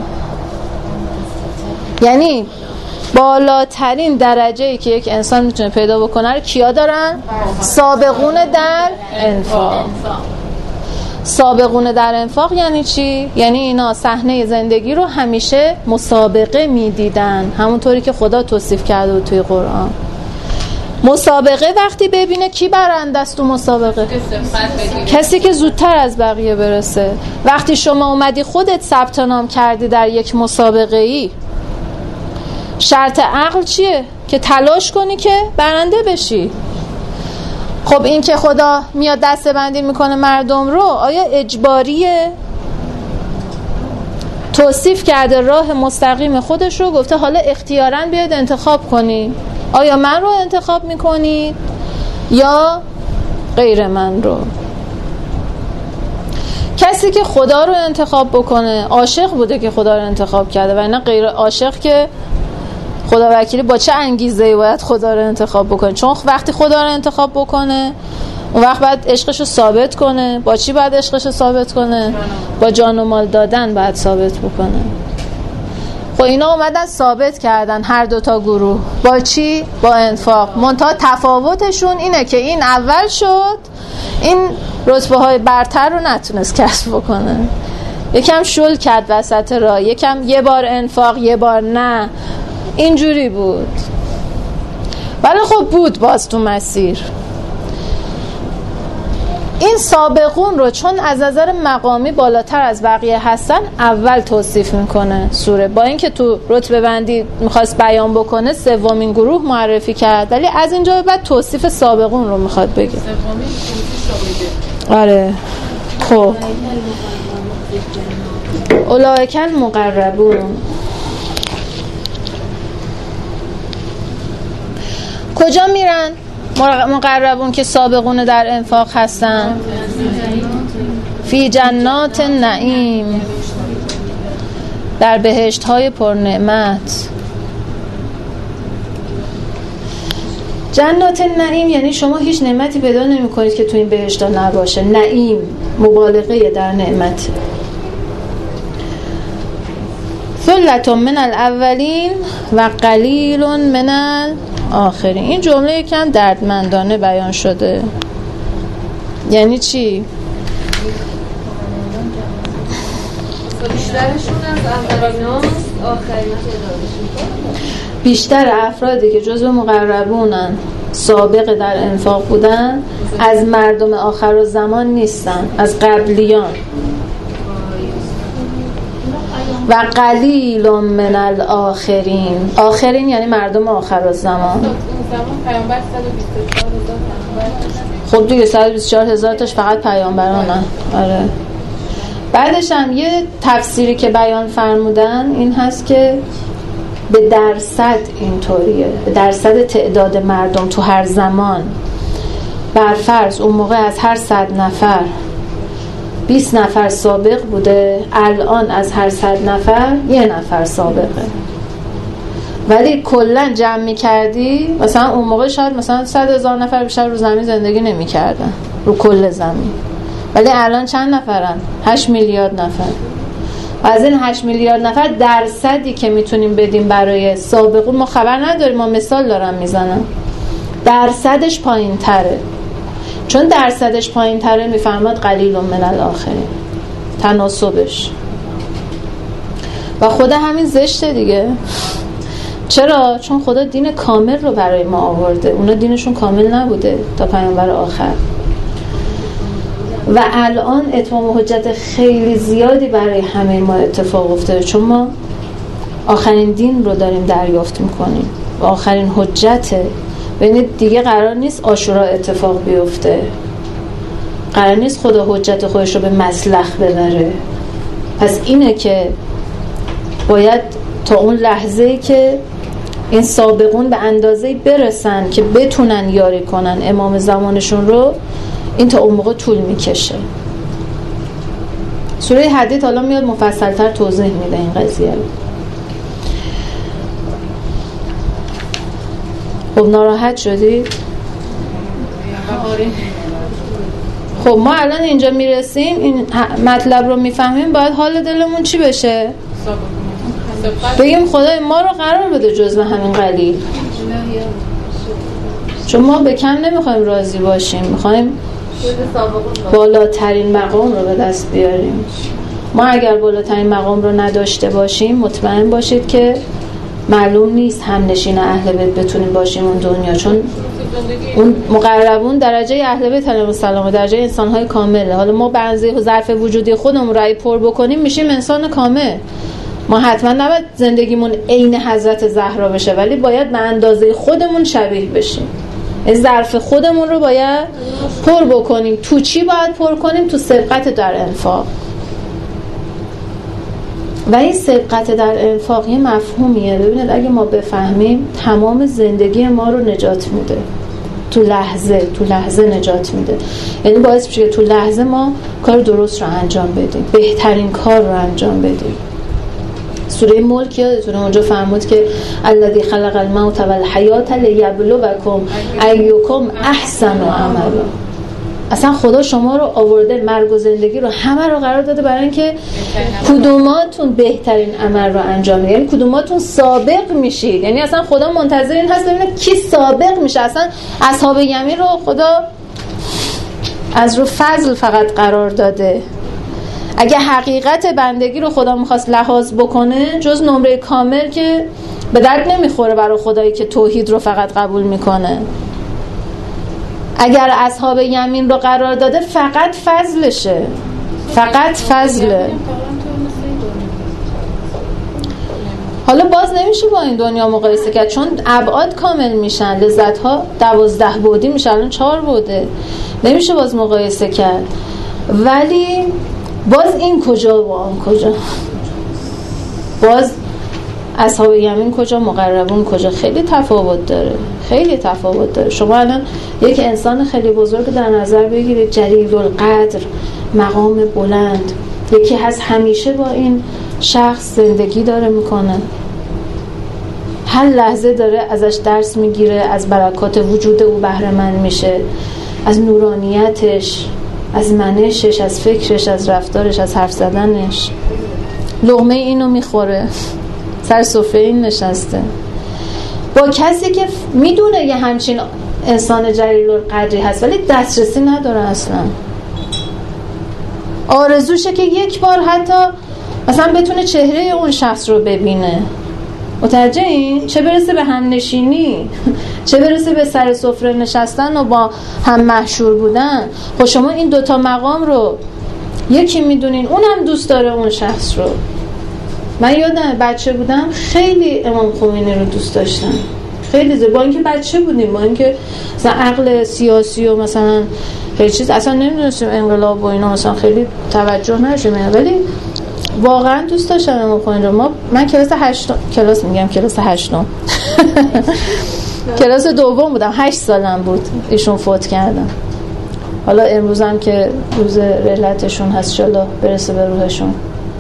یعنی بالاترین درجه‌ای که یک انسان میتونه پیدا بکنه رو کیا دارن؟ سابقون در انفاق. سابقون در انفاق یعنی چی؟ یعنی اینا صحنه زندگی رو همیشه مسابقه میدیدن، همونطوری که خدا توصیف کرده بود توی قرآن. مسابقه وقتی ببینه کی برنده است تو مسابقه؟ کسی که زودتر از بقیه برسه. وقتی شما اومدی خودت ثبت نام کردی در یک مسابقه ای، شرط عقل چیه؟ که تلاش کنی که برنده بشی. خب این که خدا میاد دسته بندی میکنه مردم رو، آیا اجباریه؟ توصیف کرده راه مستقیم خودش رو، گفته حالا اختیاراً بیاید انتخاب کنی. آیا من رو انتخاب میکنید یا غیر من رو؟ کسی که خدا رو انتخاب بکنه عاشق بوده که خدا رو انتخاب کرده، و اینا غیر عاشق که خدا وکیلی با چه انگیزه‌ای باید خدا رو انتخاب بکنه؟ چون وقتی خدا رو انتخاب بکنه اون وقت باید عشقش رو ثابت کنه. با چی باید عشقش رو ثابت کنه؟ با جان و مال دادن باید ثابت بکنه. خب اینا اومدن ثابت کردن هر دوتا گروه. با چی؟ با انفاق. منتها تفاوتشون اینه که این اول شد، این رتبه های برتر رو نتونست کسب بکنه، یکم شل کرد وسط راه، یکم یه بار انفاق یه بار نه، اینجوری بود. ولی خب بود باز تو مسیر. این سابقون رو چون از نظر مقامی بالاتر از بقیه هستن اول توصیف میکنه سوره. با اینکه تو رتبه بندی میخواست بیان بکنه سومین گروه معرفی کرد، ولی از اینجا به بعد توصیف سابقون رو میخواد بگه. آره. خب اولئک المقربون. کجا میرن مقربون که سابقون در انفاق هستن؟ فی جنات نعیم، در بهشت های پر نعمت. جنات نعیم یعنی شما هیچ نعمتی پیدا نمی کنید که تو این بهشت ها نباشه. نعیم مبالغه در نعمت. ثلة من الاولین و قلیل من الاخرین. این جمله یکم دردمندانه بیان شده. یعنی چی؟ بیشترشون از اولین هاست، آخرین بیشتر افرادی که جزو مقربونن، سابق در انفاق بودن، از مردم آخر الزمان نیستن، از قبلیان. و قلیل من الاخرین. آخرین یعنی مردم آخر الزمان. خب دیگه صد و بیست و چهار هزار تاش فقط پیامبرانن. آره. بعدش هم یه تفسیری که بیان فرمودن این هست که به درصد اینطوریه، به درصد تعداد مردم تو هر زمان. بر فرض اون موقع از هر صد نفر بیست نفر سابق بوده، الان از هر صد نفر یه نفر سابقه. ولی کلا جمع می‌کردی مثلا اون موقع شاید مثلا صد هزار نفر بیشتر رو زمین زندگی نمی‌کردن رو کل زمین، ولی الان چند نفرن؟ هشت میلیارد نفر. و از این هشت میلیارد نفر درصدی که میتونیم بدیم برای سابقون ما خبر نداریم، ما مثال دارم میزنم، درصدش پایین تره. چون درصدش پایین تره میفهمد قلیل من الاخرین، تناسبش. و خود همین زشته دیگه. چرا؟ چون خدا دین کامل رو برای ما آورده، اونا دینشون کامل نبوده تا پیامبر آخر. و الان اتمام و حجت خیلی زیادی برای همه ما اتفاق افتاده، چون ما آخرین دین رو داریم دریافت میکنیم و آخرین حجته. ببینید دیگه قرار نیست عاشورا اتفاق بیفته، قرار نیست خدا حجت خودش رو به مسلخ ببره. پس اینه که باید تا اون لحظه‌ای که این سابقون به اندازه‌ای برسن که بتونن یاری کنن امام زمانشون رو، این تا اون موقع طول میکشه. سوره حدید حالا میاد مفصل‌تر توضیح میده این قضیه رو. خب ناراحت شدید؟ خب ما الان اینجا میرسیم، این مطلب رو میفهمیم، باید حال دلمون چی بشه؟ بگیم خدای ما رو قرار بده جزو همین قلیل، چون ما به کم نمیخوایم راضی باشیم، میخوایم بالاترین مقام رو به دست بیاریم. ما اگر بالاترین مقام رو نداشته باشیم مطمئن باشید که معلوم نیست هم نشین اهل بیت بتونیم باشیم اون دنیا، چون اون مقربون درجه اهل بیت علیهم السلام درجه انسان‌های کامله. حالا ما به اندازه ظرف وجودی خودمون رأی پر بکنیم میشیم انسان کامل. ما حتما نباید زندگیمون عین حضرت زهرا بشه، ولی باید به اندازه خودمون شبیه بشیم. این ظرف خودمون رو باید پر بکنیم. تو چی باید پر کنیم؟ تو سبقت در انفاق. و این سبقت در انفاق یه مفهومیه، ببینید اگه ما بفهمیم تمام زندگی ما رو نجات میده، تو لحظه تو لحظه نجات میده. یعنی باعث میشه که تو لحظه ما کار درست رو انجام بدیم، بهترین کار رو انجام بدیم. سوره ملک یادتونه اونجا فرمود که الذی خلق الموت والحیات لیبلوکم ایکم احسن عملا. اصلا خدا شما رو آورده، مرگ و زندگی رو همه رو قرار داده برای اینکه کدوماتون بهترین عمل رو انجام بدید، یعنی کدوماتون سابق میشید. یعنی اصلا خدا منتظر این هست ببینه کی سابق میشه. اصلا اصحاب یمین رو خدا از رو فضل فقط قرار داده. اگه حقیقت بندگی رو خدا میخواست لحاظ بکنه، جز نمره کامل که به درد نمیخوره برای خدایی که توحید رو فقط قبول میکنه. اگر اصحاب یمین رو قرار داده فقط فضلشه، فقط فضله. حالا باز نمیشه با این دنیا مقایسه کرد، چون ابعاد کامل میشن، لذت ها دوازده بعدی میشن، الان چهار بعده، نمیشه باز مقایسه کرد. ولی باز این کجا و آن کجا، باز اصحاب یمین کجا، مقربون کجا، خیلی تفاوت داره، خیلی تفاوت داره. شما الان یک انسان خیلی بزرگ در نظر بگیرید، جلیل القدر، مقام بلند، یکی هست همیشه با این شخص زندگی داره میکنه، هر لحظه داره ازش درس میگیره، از برکات وجود او بهره مند میشه، از نورانیتش، از منشش، از فکرش، از رفتارش، از حرف زدنش. لقمه اینو میخوره، سر سفره این نشسته، با کسی که میدونه یه همچین انسان جلیل القدری هست ولی دسترسی نداره اصلا. آرزوشه که یک بار حتی مثلا بتونه چهره اون شخص رو ببینه. متوجه این؟ چه برسه به هم نشینی، چه برسه به سر سفره نشستن و با هم محشور بودن. خب شما این دوتا مقام رو یکی میدونین، اونم دوست داره اون شخص رو. من یادم بچه بودم خیلی امام خمینی رو دوست داشتم، خیلی زیاد، با اینکه بچه بودیم، با اینکه مثلا عقل سیاسی و مثلا خیلی چیز اصلا نمیدونستیم، انقلاب و اینا مثلا خیلی توجه نشیم، ولی واقعا دوست داشتم امام خمینی رو. ما من کلاس هشتم کلاس میگم کلاس هشتم کلاس دوم بودم، هشت سالم بود ایشون فوت کردن. حالا امروز هم که روز رحلتشون هست، انشالله برسه به روحشون.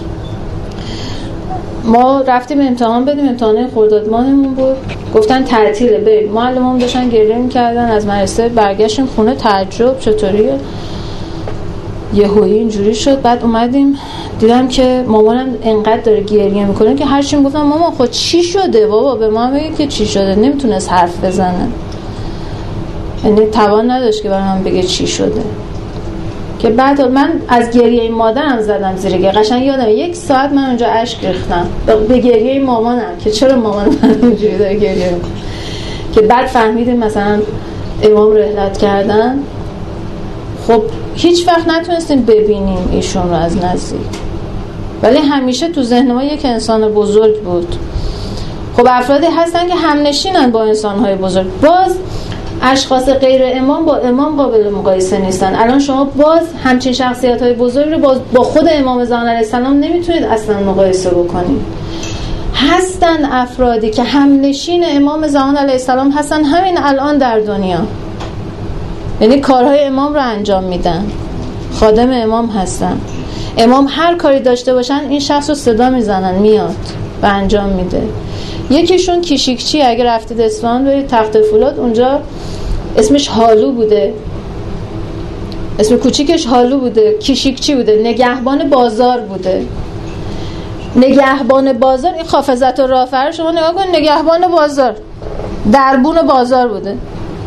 ما رفتیم امتحان بدیم، امتحان خرداد ماهمون بود، گفتن تعطیله برید. معلمام داشتن گریه می‌کردن، از مدرسه برگشتیم خونه، تعجب چطوریه یهویی اینجوری شد. بعد اومدیم دیدم که مامانم انقدر داره گریه میکنه که هرچی میگفتم مامان خود چی شده بابا به ما بگید که چی شده، نمیتونست حرف بزنه، یعنی توان نداشت که برام بگه چی شده. که بعد من از گریه مادرم زدم زیر گریه، قشنگ یادم یک ساعت من اونجا اشک ریختم به گریه مامانم که چرا مامان من اینجوری داره گریه میکنه. که بعد فهمیدیم مثلا امام رحلت کردن، خب هیچ وقت نتونستیم ببینیم ایشون رو از نزدیک، ولی همیشه تو ذهن ما یک انسان بزرگ بود. خب افرادی هستن که همنشینن با انسان‌های بزرگ. باز اشخاص غیر امام با امام قابل مقایسه نیستن. الان شما باز همچین شخصیت‌های بزرگ رو باز با خود امام زمان علیه السلام نمیتونید اصلا مقایسه بکنید. هستن افرادی که همنشین امام زمان علیه السلام هستن همین الان در دنیا، یعنی کارهای امام رو انجام میدن، خادم امام هستن. امام هر کاری داشته باشن این شخص رو صدا میزنن میاد و انجام میده. یکیشون کیشیکچی، اگه رفتید اصفهان برید تخت فولاد، اونجا اسمش هالو بوده، اسم کوچیکش هالو بوده، کیشیکچی بوده، نگهبان بازار بوده. نگهبان بازار، این حافظت و رافعه شما نگاه کن، نگهبان بازار، دربون بازار بوده.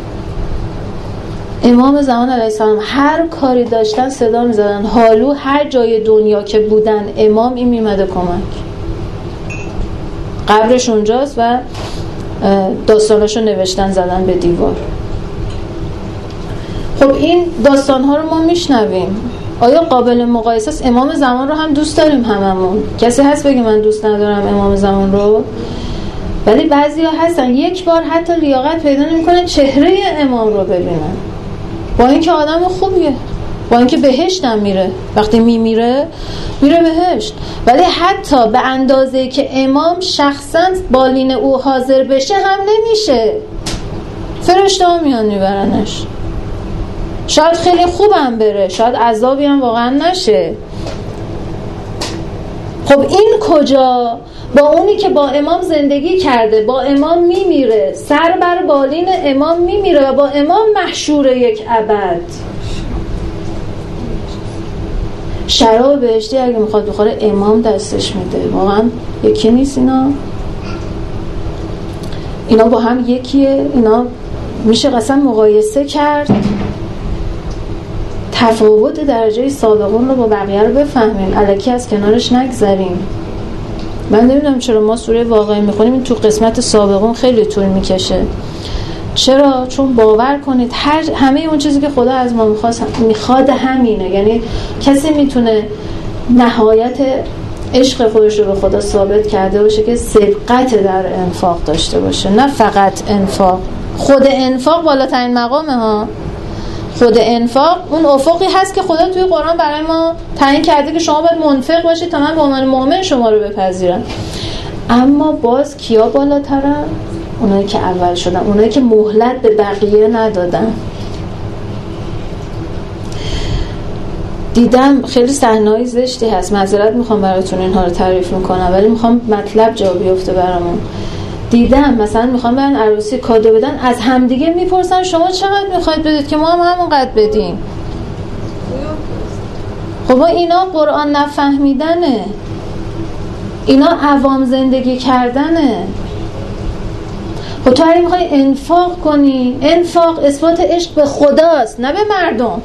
امام زمان علیه السلام هر کاری داشتن صدا میزدن. هالو هر جای دنیا که بودن امام این میمده کمک. قبرش اونجاست و داستاناشو نوشتن زدن به دیوار. خب این داستانها رو ما میشنویم. آیا قابل مقایسه است؟ امام زمان رو هم دوست داریم هممون، کسی هست بگه من دوست ندارم امام زمان رو؟ ولی بعضیا هستن یک بار حتی لیاقت پیدا نمی‌کنن چهره امام رو ببینن، با اینکه آدم خوبیه، با اینکه بهشت هم میره، وقتی میمیره میره بهشت، ولی حتی به اندازه‌ای که امام شخصا بالین او حاضر بشه هم نمیشه. فرشته ها میان میبرنش. شاید خیلی خوبم بره، شاید عذابی هم واقعا نشه. خب این کجا؟ با اونی که با امام زندگی کرده، با امام میمیره، سر بر بالین امام میمیره و با امام محشور یک ابد. شراب بهشتی اگه میخواد بخوره امام دستش میده. واقعا یکی نیست اینا، اینا با هم یکیه. اینا میشه قسم مقایسه کرد. تفاوت درجه سابقون رو با بقیه رو بفهمیم، الکی از کنارش نگذریم. من نمیدونم چرا ما سوره واقعه میخونیم این تو قسمت سابقون خیلی طول میکشه. چرا؟ چون باور کنید هر همه اون چیزی که خدا از ما میخواد میخواد همینه. یعنی کسی میتونه نهایت عشق خودش رو به خدا ثابت کرده باشه که سبقت در انفاق داشته باشه، نه فقط انفاق. خود انفاق بالاترین مقامه ها. خود انفاق اون افقی هست که خدا توی قرآن برای ما تعیین کرده که شما باید منفق باشید تا من به عنوان مؤمن شما رو بپذیرم. اما باز کیا بالاترن؟ اونایی که اول شدن، اونایی که مهلت به بقیه ندادن. دیدم خیلی صحنه‌های زشتی هست، معذرت میخوام براتون اینها رو تعریف میکنم ولی میخوام مطلب جا بیفته برامون. دیدم مثلا میخوام برن عروسی کادو بدن، از همدیگه میپرسن شما چقدر میخواید بدید که ما هم همونقدر بدیم. خب اینا قرآن نفهمیدنه، اینا عوام زندگی کردنه. خب تو اگه میخوای انفاق کنی، انفاق اثبات عشق به خداست نه به مردم.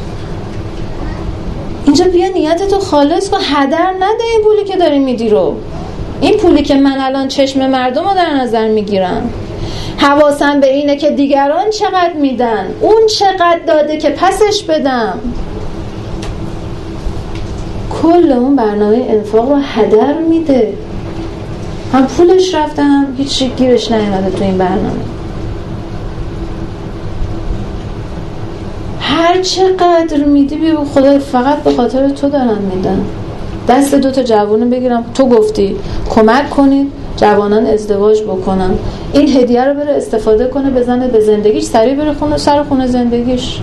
اینجا بیا نیتتو خالص کن، هدر نده این پولی که داری میدی رو. این پولی که من الان چشم مردم رو در نظر میگیرم، حواسم به اینه که دیگران چقدر میدن، اون چقدر داده که پسش بدم. کل اون برنامه انفاق رو هدر میده. هم پولش رفته هم هیچ گیرش نیومده تو این برنامه. هر چقدر میدی بیا خدا فقط به خاطر تو دارم میدم. دست دو تا جوانو بگیرم، تو گفتی کمک کنید جوانان ازدواج بکنن، این هدیه رو بره استفاده کنه بزنه به زندگیش، سریع بره خونه سر خونه زندگیش.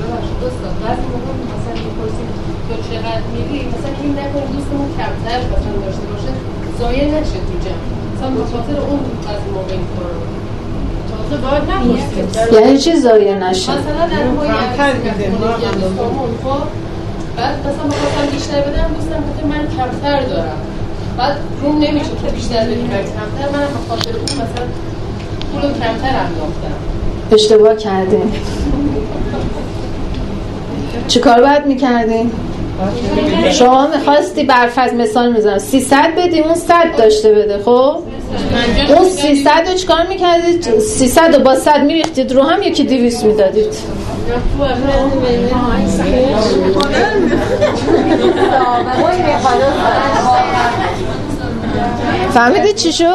چقدر میری مثلا این نکنه دوستمون کمتر مثلا داشته باشه ضایع نشه تو جمع، مثلا به خاطر اون از موقع این کار رو تازه باید نباشه. یعنی چی ضایع نشه؟ مثلا در موقع دوستمون خب بعد مثلا بخواستم بیشتر بدم دوستم که من کمتر دارم، بعد روم نمیشه که بیشتر بدیم من کمتر، من به خاطر اون مثلا پولو کمتر انداختم. اشتباه کردیم. چی کار باید میکردیم؟ شما میخواستی برفرض مثال میزنم سیصد بدی اون صد داشته بده، خب اون سیصد رو چیکار میکردید؟ سیصد رو با صد میریختید رو هم، یکی دویست میدادید. فهمیدید چی شد؟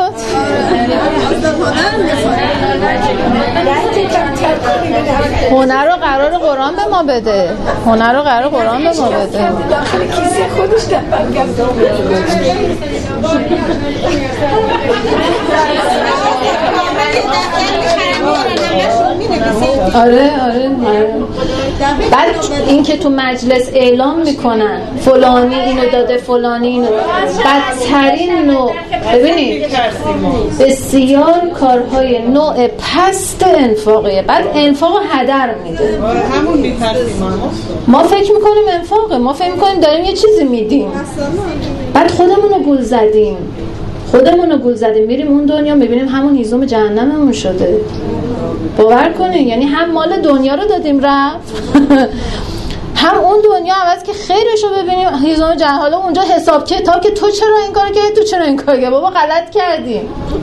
هنر رو قرار قرآن به ما بده، هنر رو قرار قرآن به ما بده. آره آره آره. بعد این که تو مجلس اعلام میکنن فلانی اینو داده فلانی اینو، بدترین نوع، ببینید بسیار کارهای نوع پست انفاقیه. بعد انفاق هدر میده. همون میترسیم ما فکر میکنیم انفاقه، ما فکر میکنیم داریم یه چیزی میدیم، بعد خودمونو گول زدیم خودمونو گول زدیم میریم اون دنیا میبینیم همون هیزم جهنممون شده. باور کنین، یعنی هم مال دنیا رو دادیم رفت هم اون دنیا عوض که خیرشو ببینیم هیزم جهنم. حالا اونجا حساب کتاب که تو چرا این کار کردی، تو چرا این کار کردی، بابا غلط کردیم.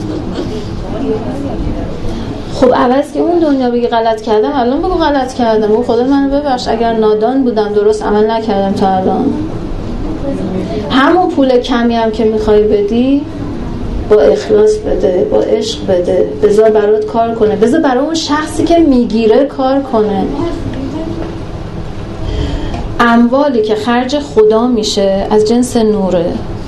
خب عوض که اون دنیا بگی غلط کردم، الان بگو غلط کردم، او خدا منو ببخش اگر نادان بودم درست عمل نکردم تا الان. همون پول کمی هم که میخوای بدی با اخلاص بده، با عشق بده، بذار برات کار کنه، بذار برای اون شخصی که میگیره کار کنه. اموالی که خرج خدا میشه از جنس نوره،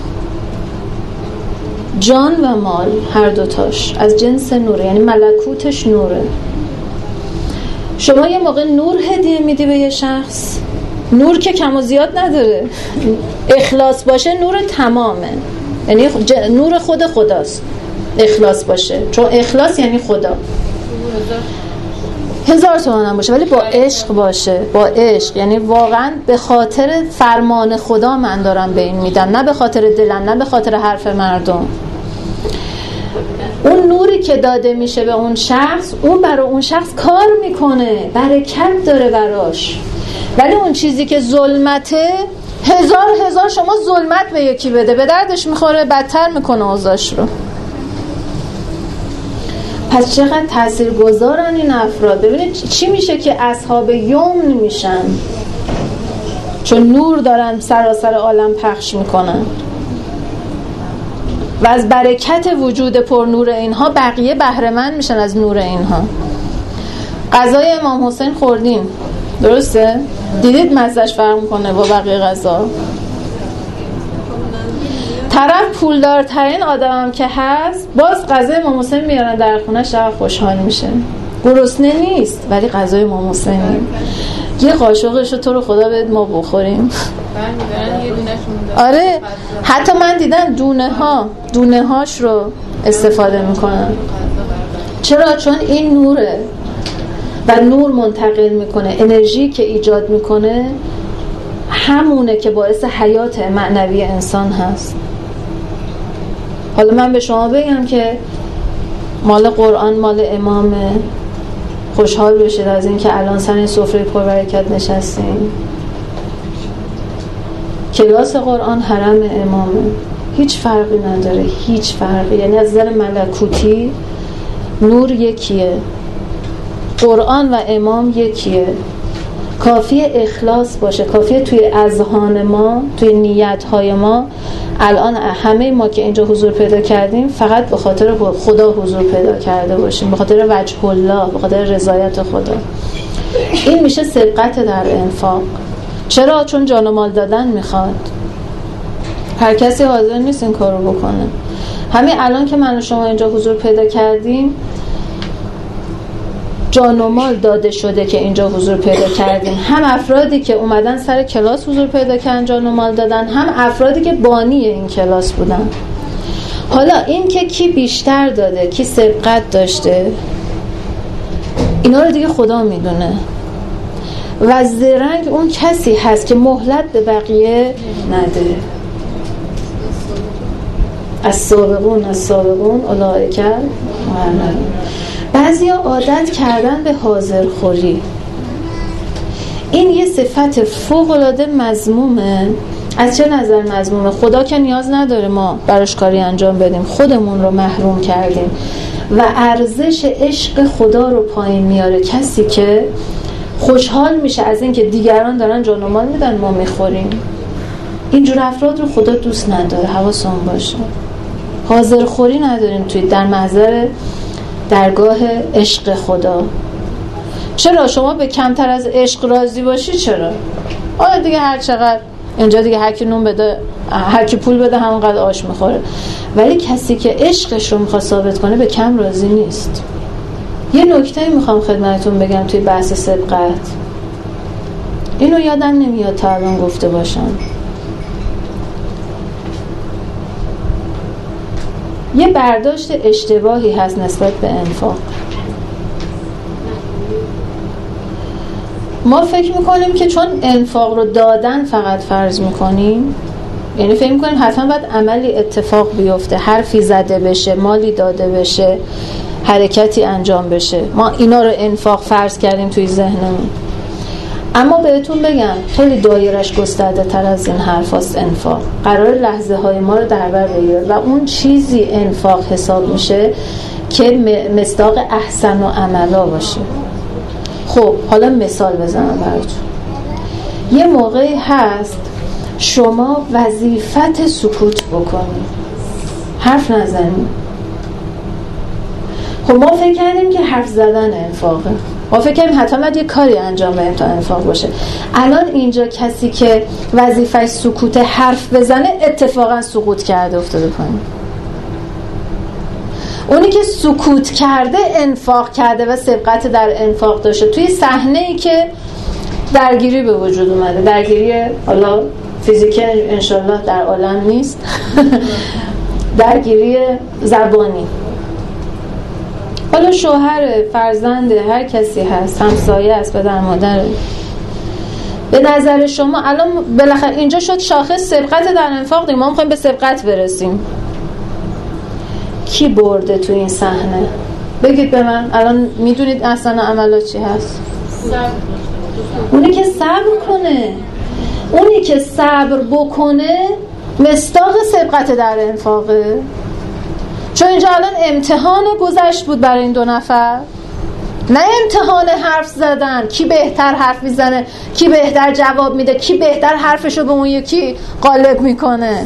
جان و مال هر دوتاش از جنس نوره، یعنی ملکوتش نوره. شما یه موقع نور هدیه میدی به یه شخص، نور که کم و زیاد نداره، اخلاص باشه نور تمامه، یعنی نور خود خداست اخلاص باشه، چون اخلاص یعنی خدا. هزار تومن هم باشه ولی با عشق باشه، با عشق، یعنی واقعا به خاطر فرمان خدا من دارم به این میدم، نه به خاطر دلم، نه به خاطر حرف مردم. اون نوری که داده میشه به اون شخص، اون برای اون شخص کار میکنه، برکت داره براش. ولی اون چیزی که ظلمته، هزار هزار شما ظلمت به یکی بده، به دردش میخوره، بدتر میکنه اوضاعش رو. پس چقدر تاثیرگذارن این افراد. ببینید چی میشه که اصحاب یمن میشن، چون نور دارن سراسر عالم پخش میکنن و از برکت وجود پر نور اینها بقیه بهره مند میشن از نور اینها. غذای امام حسین خوردیم، درسته؟ دیدید مزهش فرق میکنه با بقیه غذا. طرف پولدارترین آدم که هست باز غذای امام حسین میارن در خونه، شب خوشحال میشه، گرسنه نیست ولی غذای امام حسین یه قاشقشو تو رو خدا بهت ما بخوریم. آره حتی من دیدم دونه ها دونه هاش رو استفاده میکنن. چرا؟ چون این نوره و نور منتقل میکنه، انرژی که ایجاد میکنه همونه که باعث حیات معنوی انسان هست. حالا من به شما بگم که مال قرآن مال امامه، خوشحال بشید از این که الان سر این سفره پربرکت نشستیم. کلاس قرآن حرم امامه، هیچ فرقی نداره، هیچ فرقی، یعنی از نظر ملکوتی نور یکیه، قرآن و امام یکیه. کافیه اخلاص باشه، کافیه توی اذهان ما، توی نیت‌های ما. الان همه ما که اینجا حضور پیدا کردیم فقط به خاطر خدا حضور پیدا کرده باشیم، به خاطر وجه الله، به خاطر رضایت خدا. این میشه سبقت در انفاق. چرا؟ چون جان و مال دادن میخواد. هر کسی حاضر نیست این کارو بکنه. همین الان که من و شما اینجا حضور پیدا کردیم جان و مال داده شده که اینجا حضور پیدا کردیم. هم افرادی که اومدن سر کلاس حضور پیدا کردن جان و مال دادن، هم افرادی که بانی این کلاس بودن. حالا این که کی بیشتر داده، کی سبقت داشته، اینا رو دیگه خدا میدونه. و زرنگ اون کسی هست که مهلت به بقیه نده. السابقون السابقون اولئک المقربون. بعضیا عادت کردن به حاضرخوری. این یه صفت فوق‌العاده مذمومه. از چه نظر مذمومه؟ خدا که نیاز نداره ما براش کاری انجام بدیم، خودمون رو محروم کردیم و ارزش عشق خدا رو پایین میاره کسی که خوشحال میشه از این که دیگران دارن جان و مال میدن ما میخوریم. اینجور افراد رو خدا دوست نداره. حواسمون باشه. حاضرخوری نداریم توی در محضر درگاه عشق خدا. چرا شما به کمتر از عشق راضی باشی؟ چرا؟ آره دیگه هر چقدر اینجا دیگه هر کی نون بده، هر کی پول بده همونقدر آش میخوره. ولی کسی که عشقش رو میخواد ثابت کنه به کم راضی نیست. یه نکته میخوام خدمتتون بگم توی بحث سبقت. اینو یادم نمیاد تا الان گفته باشم. یه برداشت اشتباهی هست نسبت به انفاق. ما فکر میکنیم که چون انفاق رو دادن فقط فرض میکنیم، یعنی فکر میکنیم حتما باید عملی اتفاق بیفته، حرفی زده بشه، مالی داده بشه، حرکتی انجام بشه. ما اینا رو انفاق فرض کردیم توی ذهنمون. اما بهتون بگم خیلی دایرش گسترده تر از این حرف هست. انفاق قرار لحظه های ما رو در بر بگیره و اون چیزی انفاق حساب میشه که مصداق احسن و عملا باشه. خب حالا مثال بزنم براتون. یه موقعی هست شما وظیفت سکوت بکنید، حرف نزنید. خب ما فکر کردیم که حرف زدن انفاقه، ما فکر کردیم حتما باید یه کاری انجام بدیم تا انفاق باشه. الان اینجا کسی که وظیفش سکوت حرف بزنه اتفاقا سکوت کرده افتاده پایین. اونی که سکوت کرده انفاق کرده و سبقت در انفاق داشته. توی صحنه‌ای که درگیری به وجود اومده، درگیری حالا فیزیکی انشالله در عالم نیست درگیری زبانی، حالا شوهر، فرزند، هر کسی هست، همسایه است، پدر مادر. به نظر شما الان بالاخره اینجا شد شاخص سبقت در انفاق دیگه، ما میخوایم به سبقت برسیم. کی برده تو این صحنه؟ بگید به من. الان میدونید اصلا عملا چی هست؟ اونی که صبر کنه، اونی که صبر بکنه مصداق سبقت در انفاقه. چون اینجا الان امتحان گذشت بود برای این دو نفر، نه امتحان حرف زدن. کی بهتر حرف میزنه، کی بهتر جواب میده، کی بهتر حرفشو به اون یکی غالب میکنه،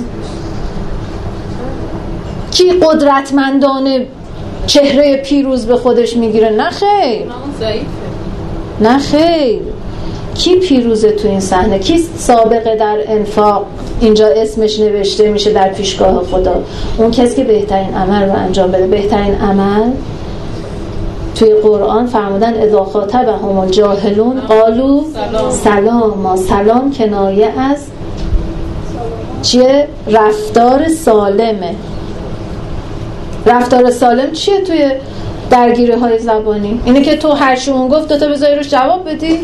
کی قدرتمندانه چهره پیروز به خودش میگیره. نه خیر، نه خیر. کی پیروزه تو این صحنه؟ کی سابقه در انفاق اینجا اسمش نوشته میشه در پیشگاه خدا؟ اون کسی که بهترین عمل رو انجام بده. بهترین عمل توی قرآن فرمودن اذا خاطبهم الجاهلون قالوا سلاما. سلام کنایه از چیه؟ رفتار سالمه. رفتار سالم چیه توی درگیری های زبانی؟ اینه که تو هر چی اون گفت دوتا بذاری روش جواب بدی؟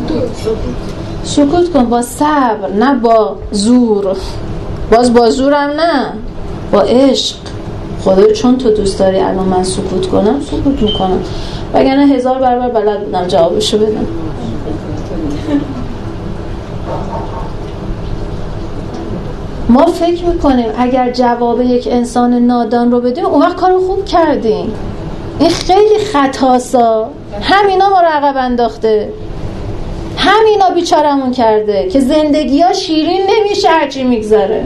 سکوت کن با صبر، نه با زور. باز با زورم نه، با عشق. خدای چون تو دوست داری الان من سکوت کنم سکوت میکنم، وگرنه هزار برابر بلد بودم جوابشو بدم. ما فکر میکنیم اگر جواب یک انسان نادان رو بدیم اون وقت کارو خوب کردیم. این خیلی خطاسا. همینا ما رو عقب انداخته، همینا بیچارمون کرده که زندگی ها شیرین نمیشه هرچی میگذره.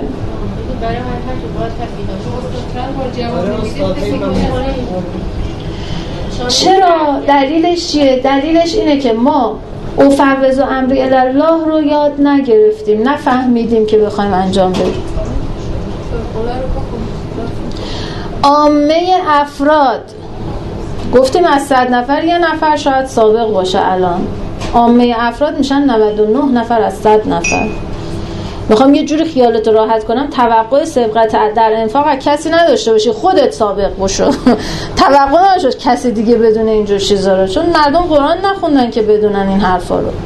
چرا؟ دلیلش چیه؟ دلیلش اینه که ما افوض امری الی الله رو یاد نگرفتیم، نفهمیدیم که بخوایم انجام بدیم. عامه افراد گفتیم از صد نفر یه نفر شاید سابق باشه، الان عامه افراد میشن نود و نه نفر از صد نفر. میخوام یه جوری خیالتو راحت کنم، توقع سبقت در انفاق از کسی نداشته باشی، خودت سابق باشو. توقع نداشته کسی دیگه بدونه اینجور چیزا رو، چون مردم قرآن نخوندن که بدونن این حرفا رو.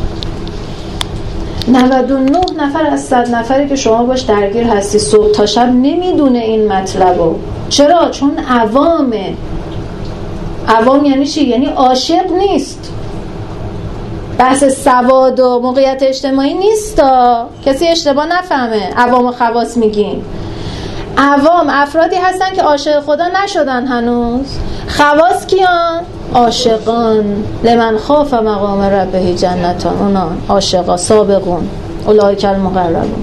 نود و نه نفر از صد نفری که شما باش درگیر هستی صبح تا شب نمیدونه این مطلبو. چرا؟ چون عوامه. عوام یعنی چی؟ یعنی عاشق نیست. بحث سواد و موقعیت اجتماعی نیست. کسی اشتباه نفهمه. عوام و خواص میگیم. عوام افرادی هستن که عاشق خدا نشدن هنوز. خواص کیان؟ عاشقان. لمن خاف مقام ربه جنتان. اونا عاشقا، سابقون، اولئک المقربون.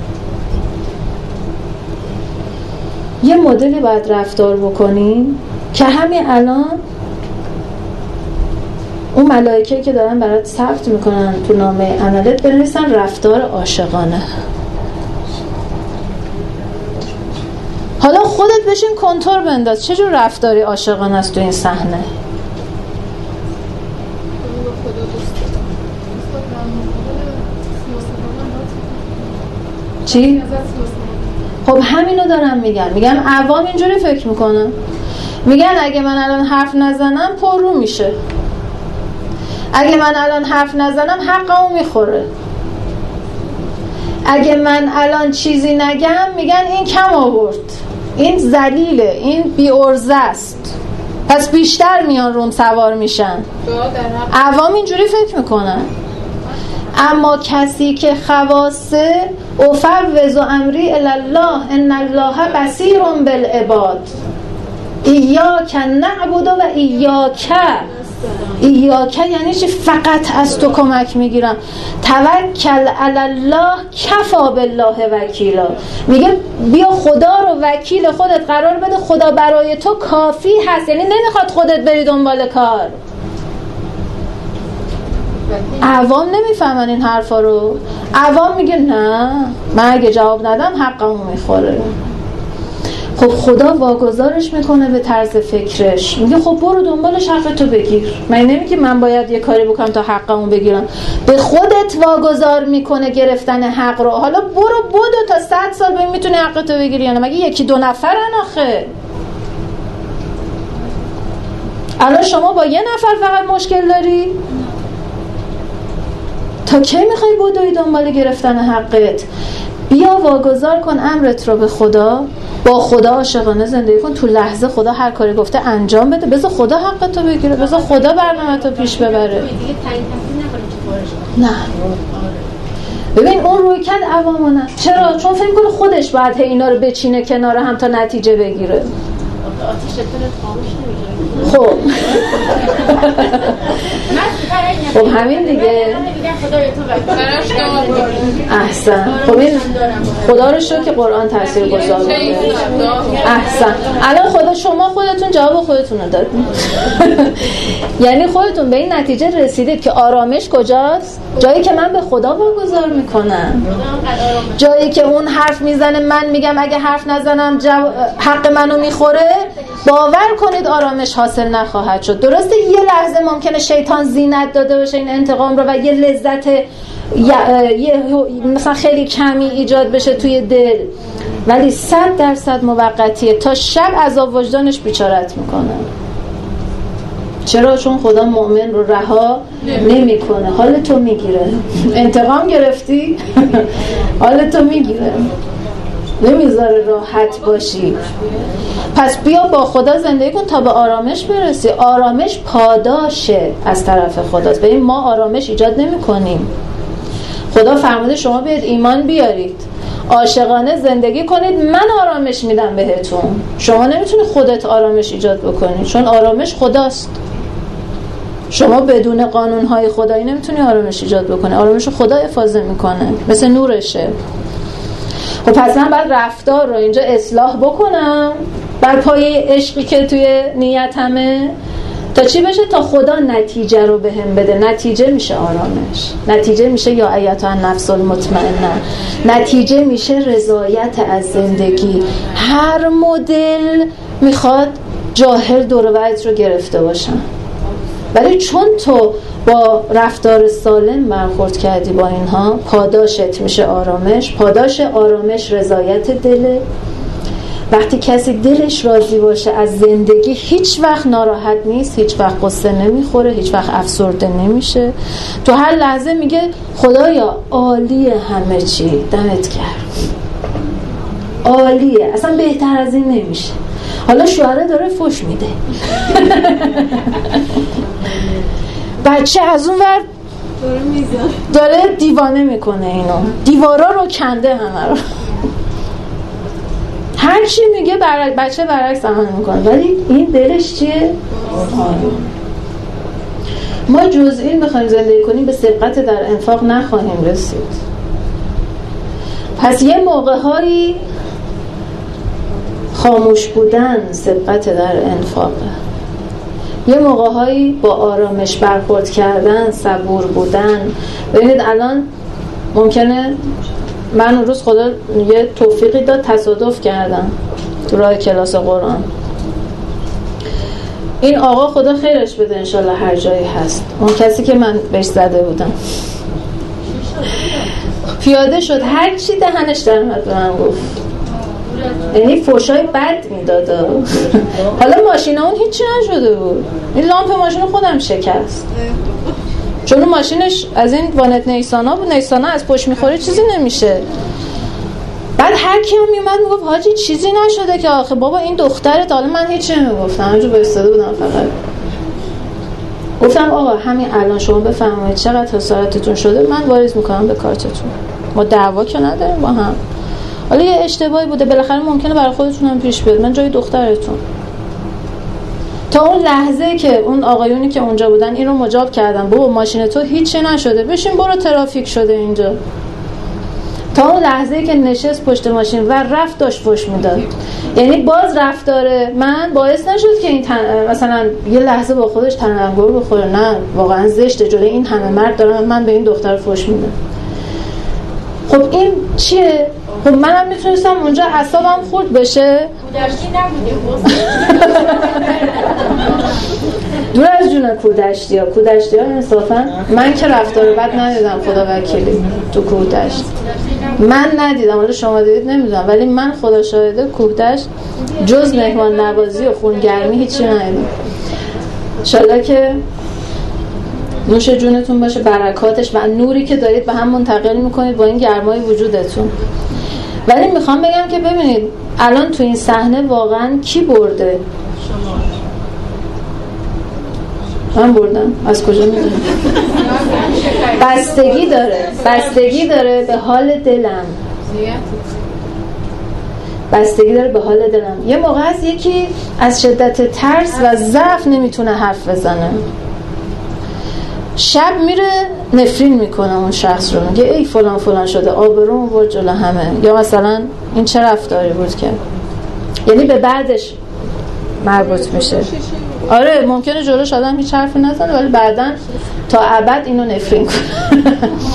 یه مدلی باید رفتار بکنیم که همین الان اون ملائکه که دارن برات ثبت میکنن تو نامه عملت بنویسن رفتار عاشقانه. حالا خودت بشین کنتور بنداز چجور رفتاری عاشقانه است تو این صحنه. چی؟ خب همینو دارم میگم. میگم عوام اینجوری فکر میکنن، میگن اگه من الان حرف نزنم پر رو میشه، اگه من الان حرف نزنم حقمو میخوره، اگه من الان چیزی نگم میگن این کم آورد، این ذلیله، این بی ارزه است، پس بیشتر میان روم سوار میشن. عوام اینجوری فکر میکنن. اما کسی که خواصه افوض امری الی الله ان الله بصیر بالعباد ایاک نعبد و ایاک. ایاک یعنی چی؟ فقط از تو کمک میگیرم. توکل علی الله کفا بالله وکیلا. میگه بیا خدا رو وکیل خودت قرار بده، خدا برای تو کافی هست. یعنی نمیخواد خودت بری دنبال کار. عوام نمیفهمن این حرفا رو. عوام میگه نه من اگه جواب ندم حقمو میخوره. خب خدا واگذارش میکنه به طرز فکرش، میگه خب برو دنبالش حقتو بگیر. من نمیگه من باید یه کاری بکنم تا حقمو بگیرم، به خودت واگذار میکنه گرفتن حق رو. حالا برو بدو تا صد سال ببین میتونی حقتو بگیری یا نه. مگه یکی دو نفرن آخه؟ الان شما با یه نفر فقط مشکل داری؟ تا کی میخوای بدوی دنبال گرفتن حقت؟ بیا واگذار کن امرت رو به خدا، با خدا عاشقانه زندگی کن. تو لحظه خدا هر کاری گفته انجام بده، بذار خدا حقتو بگیره، بذار خدا برنامه‌تو پیش ببره. نه ببین اون روی کرد عوامانه. چرا؟ چون فکر کنه خودش باید اینا رو بچینه کنار هم تا نتیجه بگیره. آتیش دلت خاموش نمیشه. خب خب همین دیگه. احسن. خب این خدا رو شکر که قرآن تاثیر گذار بوده. احسن. الان خدا شما خودتون جواب خودتون رو دادید. یعنی خودتون به این نتیجه رسیدید که آرامش کجاست؟ جایی که من به خدا واگذار میکنم، جایی که اون حرف میزنه من میگم اگه حرف نزنم جو... حق منو میخوره. باور کنید آرامش حاصل نخواهد شد. درسته یه لحظه ممکنه شیطان زینت داده باشه این انتقام رو و یه لذت یه مثلا خیلی کمی ایجاد بشه توی دل، ولی صد درصد موقتیه. تا شب عذاب وجدانش بیچارت میکنه. چرا؟ چون خدا مؤمن رو رها نمیکنه. حالتو میگیره. انتقام گرفتی؟ حالتو میگیره، نمیذاره راحت باشی. پس بیا با خدا زندگی کن تا به آرامش برسی. آرامش پاداشه از طرف خداست. ببین ما آرامش ایجاد نمی کنیم. خدا فرموده شما بیاید ایمان بیارید، عاشقانه زندگی کنید، من آرامش میدم بهتون. شما نمیتونی خودت آرامش ایجاد بکنی، چون آرامش خداست. شما بدون قانونهای خدایی نمیتونی آرامش ایجاد بکنی. آرامش خدا افاضه میکنه، مثل نورشه. خب پس من باید رفتار رو اینجا اصلاح بکنم بر پایه عشقی که توی نیتمه، تا چی بشه؟ تا خدا نتیجه رو بهم بده. نتیجه میشه آرامش، نتیجه میشه یا ایتها النفس المطمئنه، نتیجه میشه رضایت از زندگی. هر مدل میخواد جاهل دور و برت رو گرفته باشن، ولی چون تو با رفتار سالم برخورد کردی با اینها، پاداشت میشه آرامش. پاداش آرامش رضایت دله. وقتی کسی دلش راضی باشه از زندگی، هیچ وقت ناراحت نیست، هیچ وقت قصه نمیخوره، هیچ وقت افسرده نمیشه. تو هر لحظه میگه خدایا عالیه همه چی، دمت گرم، عالیه، اصلا بهتر از این نمیشه. حالا شوهره داره فوش میده، بچه از اون ور داره دیوانه میکنه، اینو دیوارا رو کنده همه رو، هر چی میگه برعکس، بچه برعکس عمل میکنه، ولی این دلش چیه؟ ما جز این بخوایم زندگی کنیم به سبقت در انفاق نخواهیم رسید. پس یه موقع هایی خاموش بودن سبقت در انفاقه، یه موقع هایی با آرامش برخورد کردن، صبور بودن. ببینید الان ممکنه من اون روز خدا یه توفیقی داد، تصادف کردم تو راه کلاس قرآن. این آقا خدا خیرش بده انشالله هر جایی هست، اون کسی که من بهش زده بودم پیاده شد، هر چی دهنش در اومد به من گفت، یعنی فوشای بد میداده. حالا ماشین اون هیچی نشده بود، این لامپ ماشین خودم شکست، چون اون ماشینش از این وانت نیسانا بود، نیسانا از پشت میخوره چیزی نمیشه. بعد هر کی هم میومد میگفت حاجی چیزی نشده که آخه بابا این دخترت. حالا من هیچی نمیگفتم، همونجور بایستاده بودم، فقط گفتم آقا همین الان شما بفرمایید چقدر خسارتتون شده، من واریز میکنم به کارتتون، ما دعوا که نداریم با هم. حالا یه اشتباهی بوده، بالاخره ممکنه برای خودتون هم پیش بیاد، من جای دخترتون. تا اون لحظه که اون آقایونی که اونجا بودن این رو مجاب کردن، بابا ماشین تو هیچی نشده، بشین برو ترافیک شده اینجا. تا اون لحظه که نشست پشت ماشین و رفت داشت فوش میداد، یعنی باز رفتار من باعث نشد که این تن... مثلا یه لحظه با خودش تنگور بخوره، نه واقعا زشته جلوی این همه مرد دارن من به این دختر فوش میدم. خب این چیه؟ خب منم میتونستم اونجا اعصابم خورد بشه. کودشتی نبودیم دور از جون کودشتی ها، کودشتی ها انصافا من که رفتار بد ندیدم، خدا وکیلی تو کودشت من ندیدم، حالا شما دیدید نمیدونم، ولی من خدا شاهده کودشت جز مهمان نوازی و خونگرمی هیچی ندیدم. انشالله که نوش جونتون باشه، برکاتش و نوری که دارید به هم منتقل میکنید با این گرمای وجودتون. ولی میخوام بگم که ببینید الان تو این صحنه واقعا کی برده؟ من بردم. از کجا میدونم؟ بستگی داره بستگی داره به حال دلم، بستگی داره به حال دلم. یه موقع هست یکی از شدت ترس و ضعف نمیتونه حرف بزنه، شب میره نفرین میکنه اون شخص رو، میگه ای فلان فلان شده، آبروم ورد جلو همه، یا مثلا این چه رفتاری بود که، یعنی به بعدش مربوط میشه. آره ممکنه جلوش آدم هیچ حرفی نزنه ولی بعدن تا ابد اینو نفرین کنه.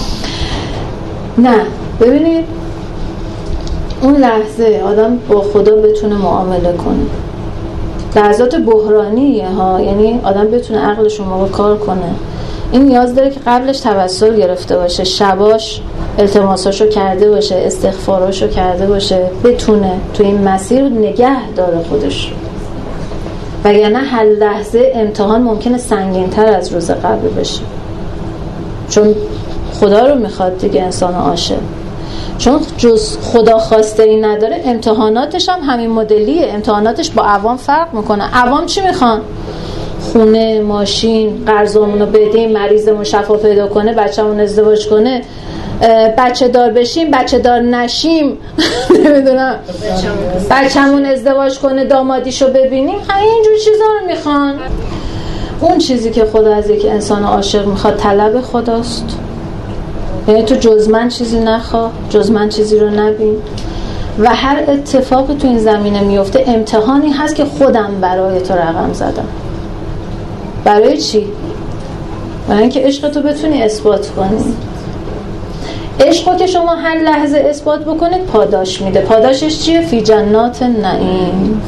نه ببینید اون لحظه آدم با خدا بتونه معامله کنه، لحظات بحرانیه ها، یعنی آدم بتونه عقلش رو موقع کار کنه. این نیاز داره که قبلش توسل گرفته باشه، شباش التماساشو کرده باشه، استغفاراشو کرده باشه، بتونه تو این مسیر نگه داره خودش، وگرنه هر لحظه امتحان ممکنه سنگین‌تر از روز قبل بشه، چون خدا رو میخواد دیگه انسان عاشق، چون جز خدا خواسته ای نداره. امتحاناتش هم همین مدلیه، امتحاناتش با عوام فرق میکنه. عوام چی میخوان؟ خونه، ماشین، قرضمونو بدیم، مریضمون شفا پیدا کنه، بچه‌مون ازدواج کنه، بچه دار بشیم، بچه دار نشیم، نمیدونم بچه‌مون ازدواج کنه، دامادیشو ببینیم، همین اینجور چیزا رو میخوان. اون چیزی که خدا از یک انسان عاشق میخواد طلب خداست، یعنی تو جز من چیزی نخواه، جز من چیزی رو نبین. و هر اتفاقی تو این زمینه میفته امتحانی هست که خودم برای تو رقم زدم. برای چی؟ برای اینکه عشق تو بتونی اثبات کنی. عشقو که شما هر لحظه اثبات بکنید پاداش میده. پاداشش چیه؟ فی جنات نعیم.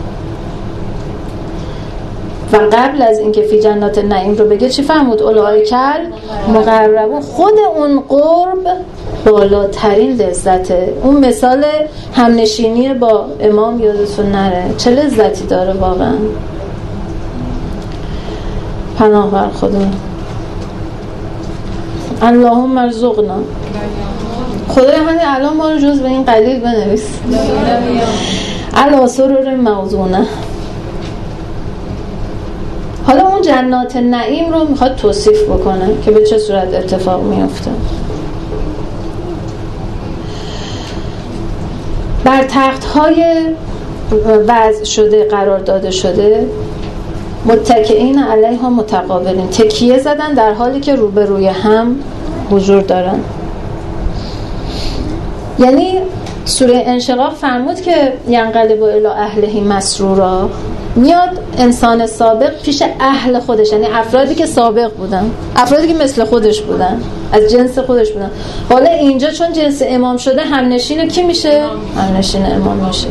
و قبل از اینکه فی جنات نعیم رو بگه چی فرمود؟ اولئکل مقربون. خود اون قرب بالاترین لذته. اون مثال همنشینی با امام یادتون نره چه لذتی داره واقعا. پناه بر خدا. اللهم ارزقنا. خدای همین الان ما رو جز به این قلیل بنویس. علی سرور موضونه. حالا اون جنات نعیم رو میخواد توصیف بکنه که به چه صورت اتفاق میفته. بر تخت‌های وضع شده قرار داده شده، متکئین علیها متقابلین، تکیه زدن در حالی که روبروی هم حضور دارن. یعنی سوره انشقاق فرمود که ینقلب الی اهله مسرورا، میاد انسان سابق پیش اهل خودش، یعنی افرادی که سابق بودن، افرادی که مثل خودش بودن، از جنس خودش بودن. حالا اینجا چون جنس امام شده همنشین کی میشه؟ همنشین امام میشه.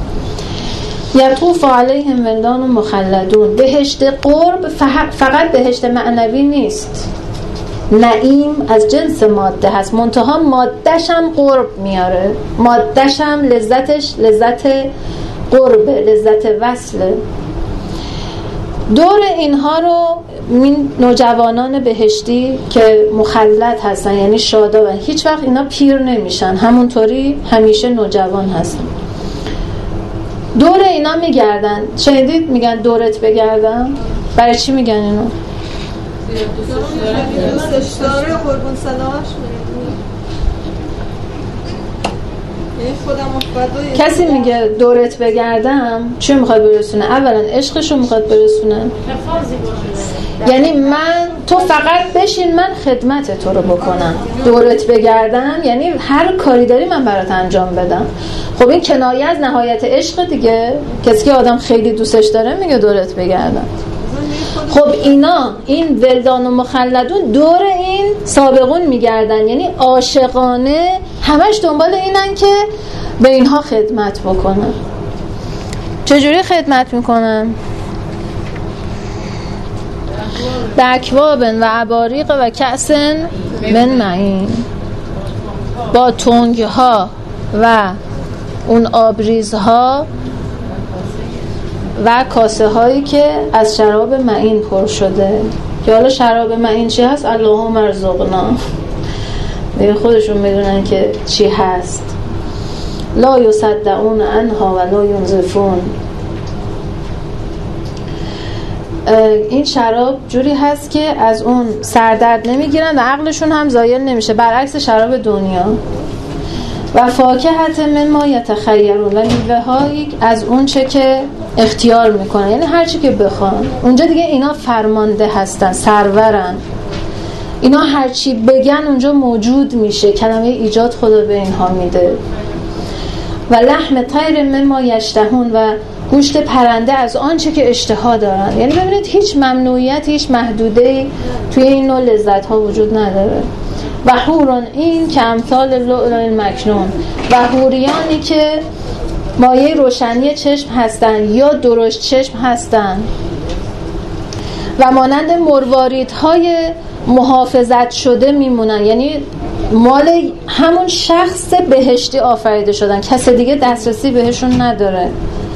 یطوف علیهم ولدان مخلدون. بهشت قرب فقط بهشت معنوی نیست، نعیم از جنس ماده هست، منتها مادهش هم قرب میاره، مادهش هم لذتش لذت قربه، لذت وصله. دور اینها رو این نوجوانان بهشتی که مخلد هستن، یعنی شادابن، هیچ وقت اینا پیر نمیشن، همونطوری همیشه نوجوان هستن. دور اینا میگردن. شنیدید میگن دورت بگردم؟ برای چی میگن اینو؟ دوستش داره قربون صداش. کسی میگه دورت بگردم چی میخواد برسونه؟ اولا عشقشو میخواد برسونه، یعنی من تو فقط بشین من خدمت تو رو بکنم. دورت بگردم یعنی هر کاری داری من برات انجام بدم. خب این کنایه از نهایت عشق دیگه. کسی که آدم خیلی دوستش داره میگه دورت بگردم. خب اینا این ولدان و مخلدون دور این سابقون میگردن، یعنی عاشقانه همش دنبال اینن که به اینها خدمت بکنن. چجوری خدمت میکنن؟ به اکواب و اباریق و کأس من معین، با تنگها و اون آبریزها و کاسه هایی که از شراب معین پر شده. که حالا شراب معین چی هست؟ اللهم ارزقنا. دیگه خودشون میدونن که چی هست. لا یصدعون عنها و لا ینزفون. این شراب جوری هست که از اون سردرد نمیگیرن و عقلشون هم زایل نمیشه، برعکس شراب دنیا. و فاکهت مما یتخیرون، و میوه هایی از اون چه که اختیار میکنن، یعنی هر چی که بخوان. اونجا دیگه اینا فرمانده هستن، سرورن، اینا هر چی بگن اونجا موجود میشه. کلمه ایجاد خدا به اینها میده. و لحم طیر مما یشتهون، و گوشت پرنده از آنچه که اشتها دارن. یعنی ببینید هیچ ممنوعیت، هیچ محدوده‌ای توی این نوع لذت ها وجود نداره. و حورون این که امثال لؤلؤ المکنون، و حوریانی که مایه روشنی چشم هستن یا درشت چشم هستن و مانند مرواریدهای محافظت شده میمونن، یعنی مال همون شخص بهشتی آفریده شدن، کس دیگه دسترسی بهشون نداره.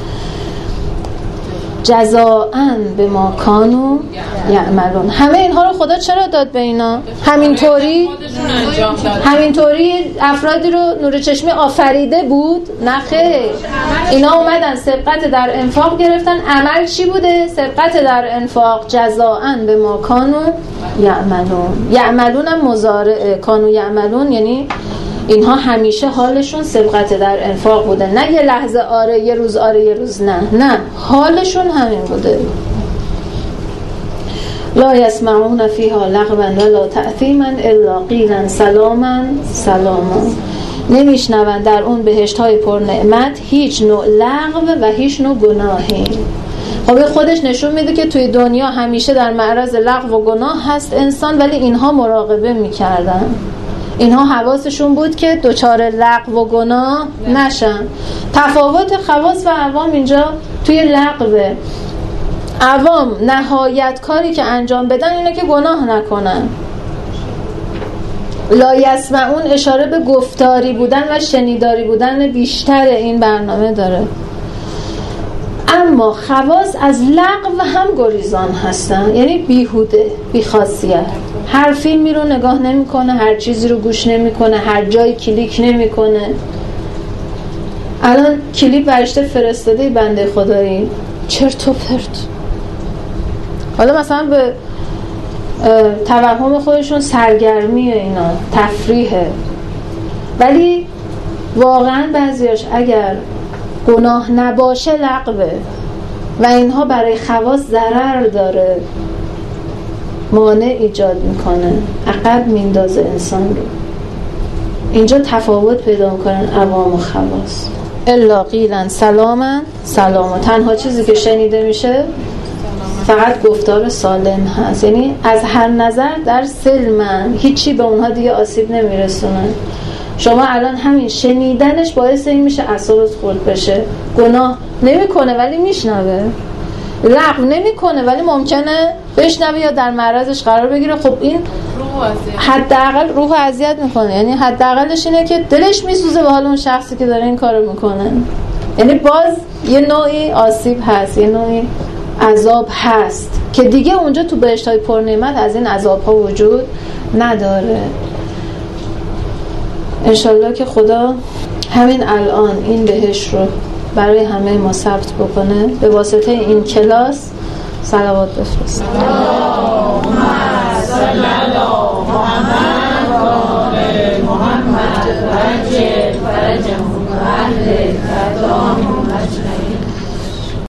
جزاءً بما کانوا یعملون. همه اینها رو خدا چرا داد به اینا؟ همینطوری همینطوری افرادی رو نور چشمی آفریده بود؟ نه خیر. اینا اومدن سبقت در انفاق گرفتن. عمل چی بوده؟ سبقت در انفاق. جزاءً بما کانوا یعملون. یعملون هم مضارع، کانوا یعملون یعنی اینها همیشه حالشون سبقت در انفاق بوده، نه یه لحظه آره یه روز آره یه روز نه نه حالشون همین بوده. لا یسمعون فیها لغوا ولا تأثیما الا قیلا سلاما سلاما. نمیشنون در اون بهشت های پر نعمت هیچ نوع لغو و هیچ نوع گناهی، خب خودش نشون میده که توی دنیا همیشه در معرض لغو و گناه هست انسان، ولی اینها مراقبه میکردن، اینها حواسشون بود که دچار لغو و گناه نشن. تفاوت خواص و عوام اینجا توی لغوه. عوام نهایت کاری که انجام بدن اینه که گناه نکنن. لا یسمعون اشاره به گفتاری بودن و شنیداری بودن بیشتر این برنامه داره. اما خواص از لغو هم گریزان هستن، یعنی بیهوده، بیخاصیت. هر فیلمی رو نگاه نمی کنه، هر چیزی رو گوش نمی کنه، هر جایی کلیک نمی کنه. الان کلیپ ورشته فرستاده بنده خدایی چرت و پرت. حالا مثلا به توهم خودشون سرگرمی اینا تفریحه، ولی واقعا بعضیاش اگر گناه نباشه لغوه و اینها برای خواص ضرر داره، مانع ایجاد میکنه، عقب میندازه انسان رو. اینجا تفاوت پیدا میکنن عوام و خواص. الا قیلن سلامن سلاما، تنها چیزی که شنیده میشه فقط گفتار سالم هست، یعنی از هر نظر در سلمن، هیچی به اونها دیگه آسیب نمیرسونه. شما الان همین شنیدنش باعث این میشه اعصابت خورد بشه. گناه نمیکنه ولی میشنوه، لغو نمیکنه ولی ممکنه بشنوه یا در معرضش قرار بگیره. خب این حداقل روح اذیت میکنه، یعنی حداقلش اینه که دلش میسوزه به حال اون شخصی که داره این کارو میکنه، یعنی باز یه نوعی آسیب هست، یه نوعی عذاب هست که دیگه اونجا تو بهشت‌های پرنعمت از این عذاب‌ها وجود نداره. انشالله که خدا همین الان این بهشت رو برای همه ما ثبت بکنه به واسطه این کلاس. صلوات بفرست. اللهم صل علی محمد و آل محمد و عجل فرجهم و اهل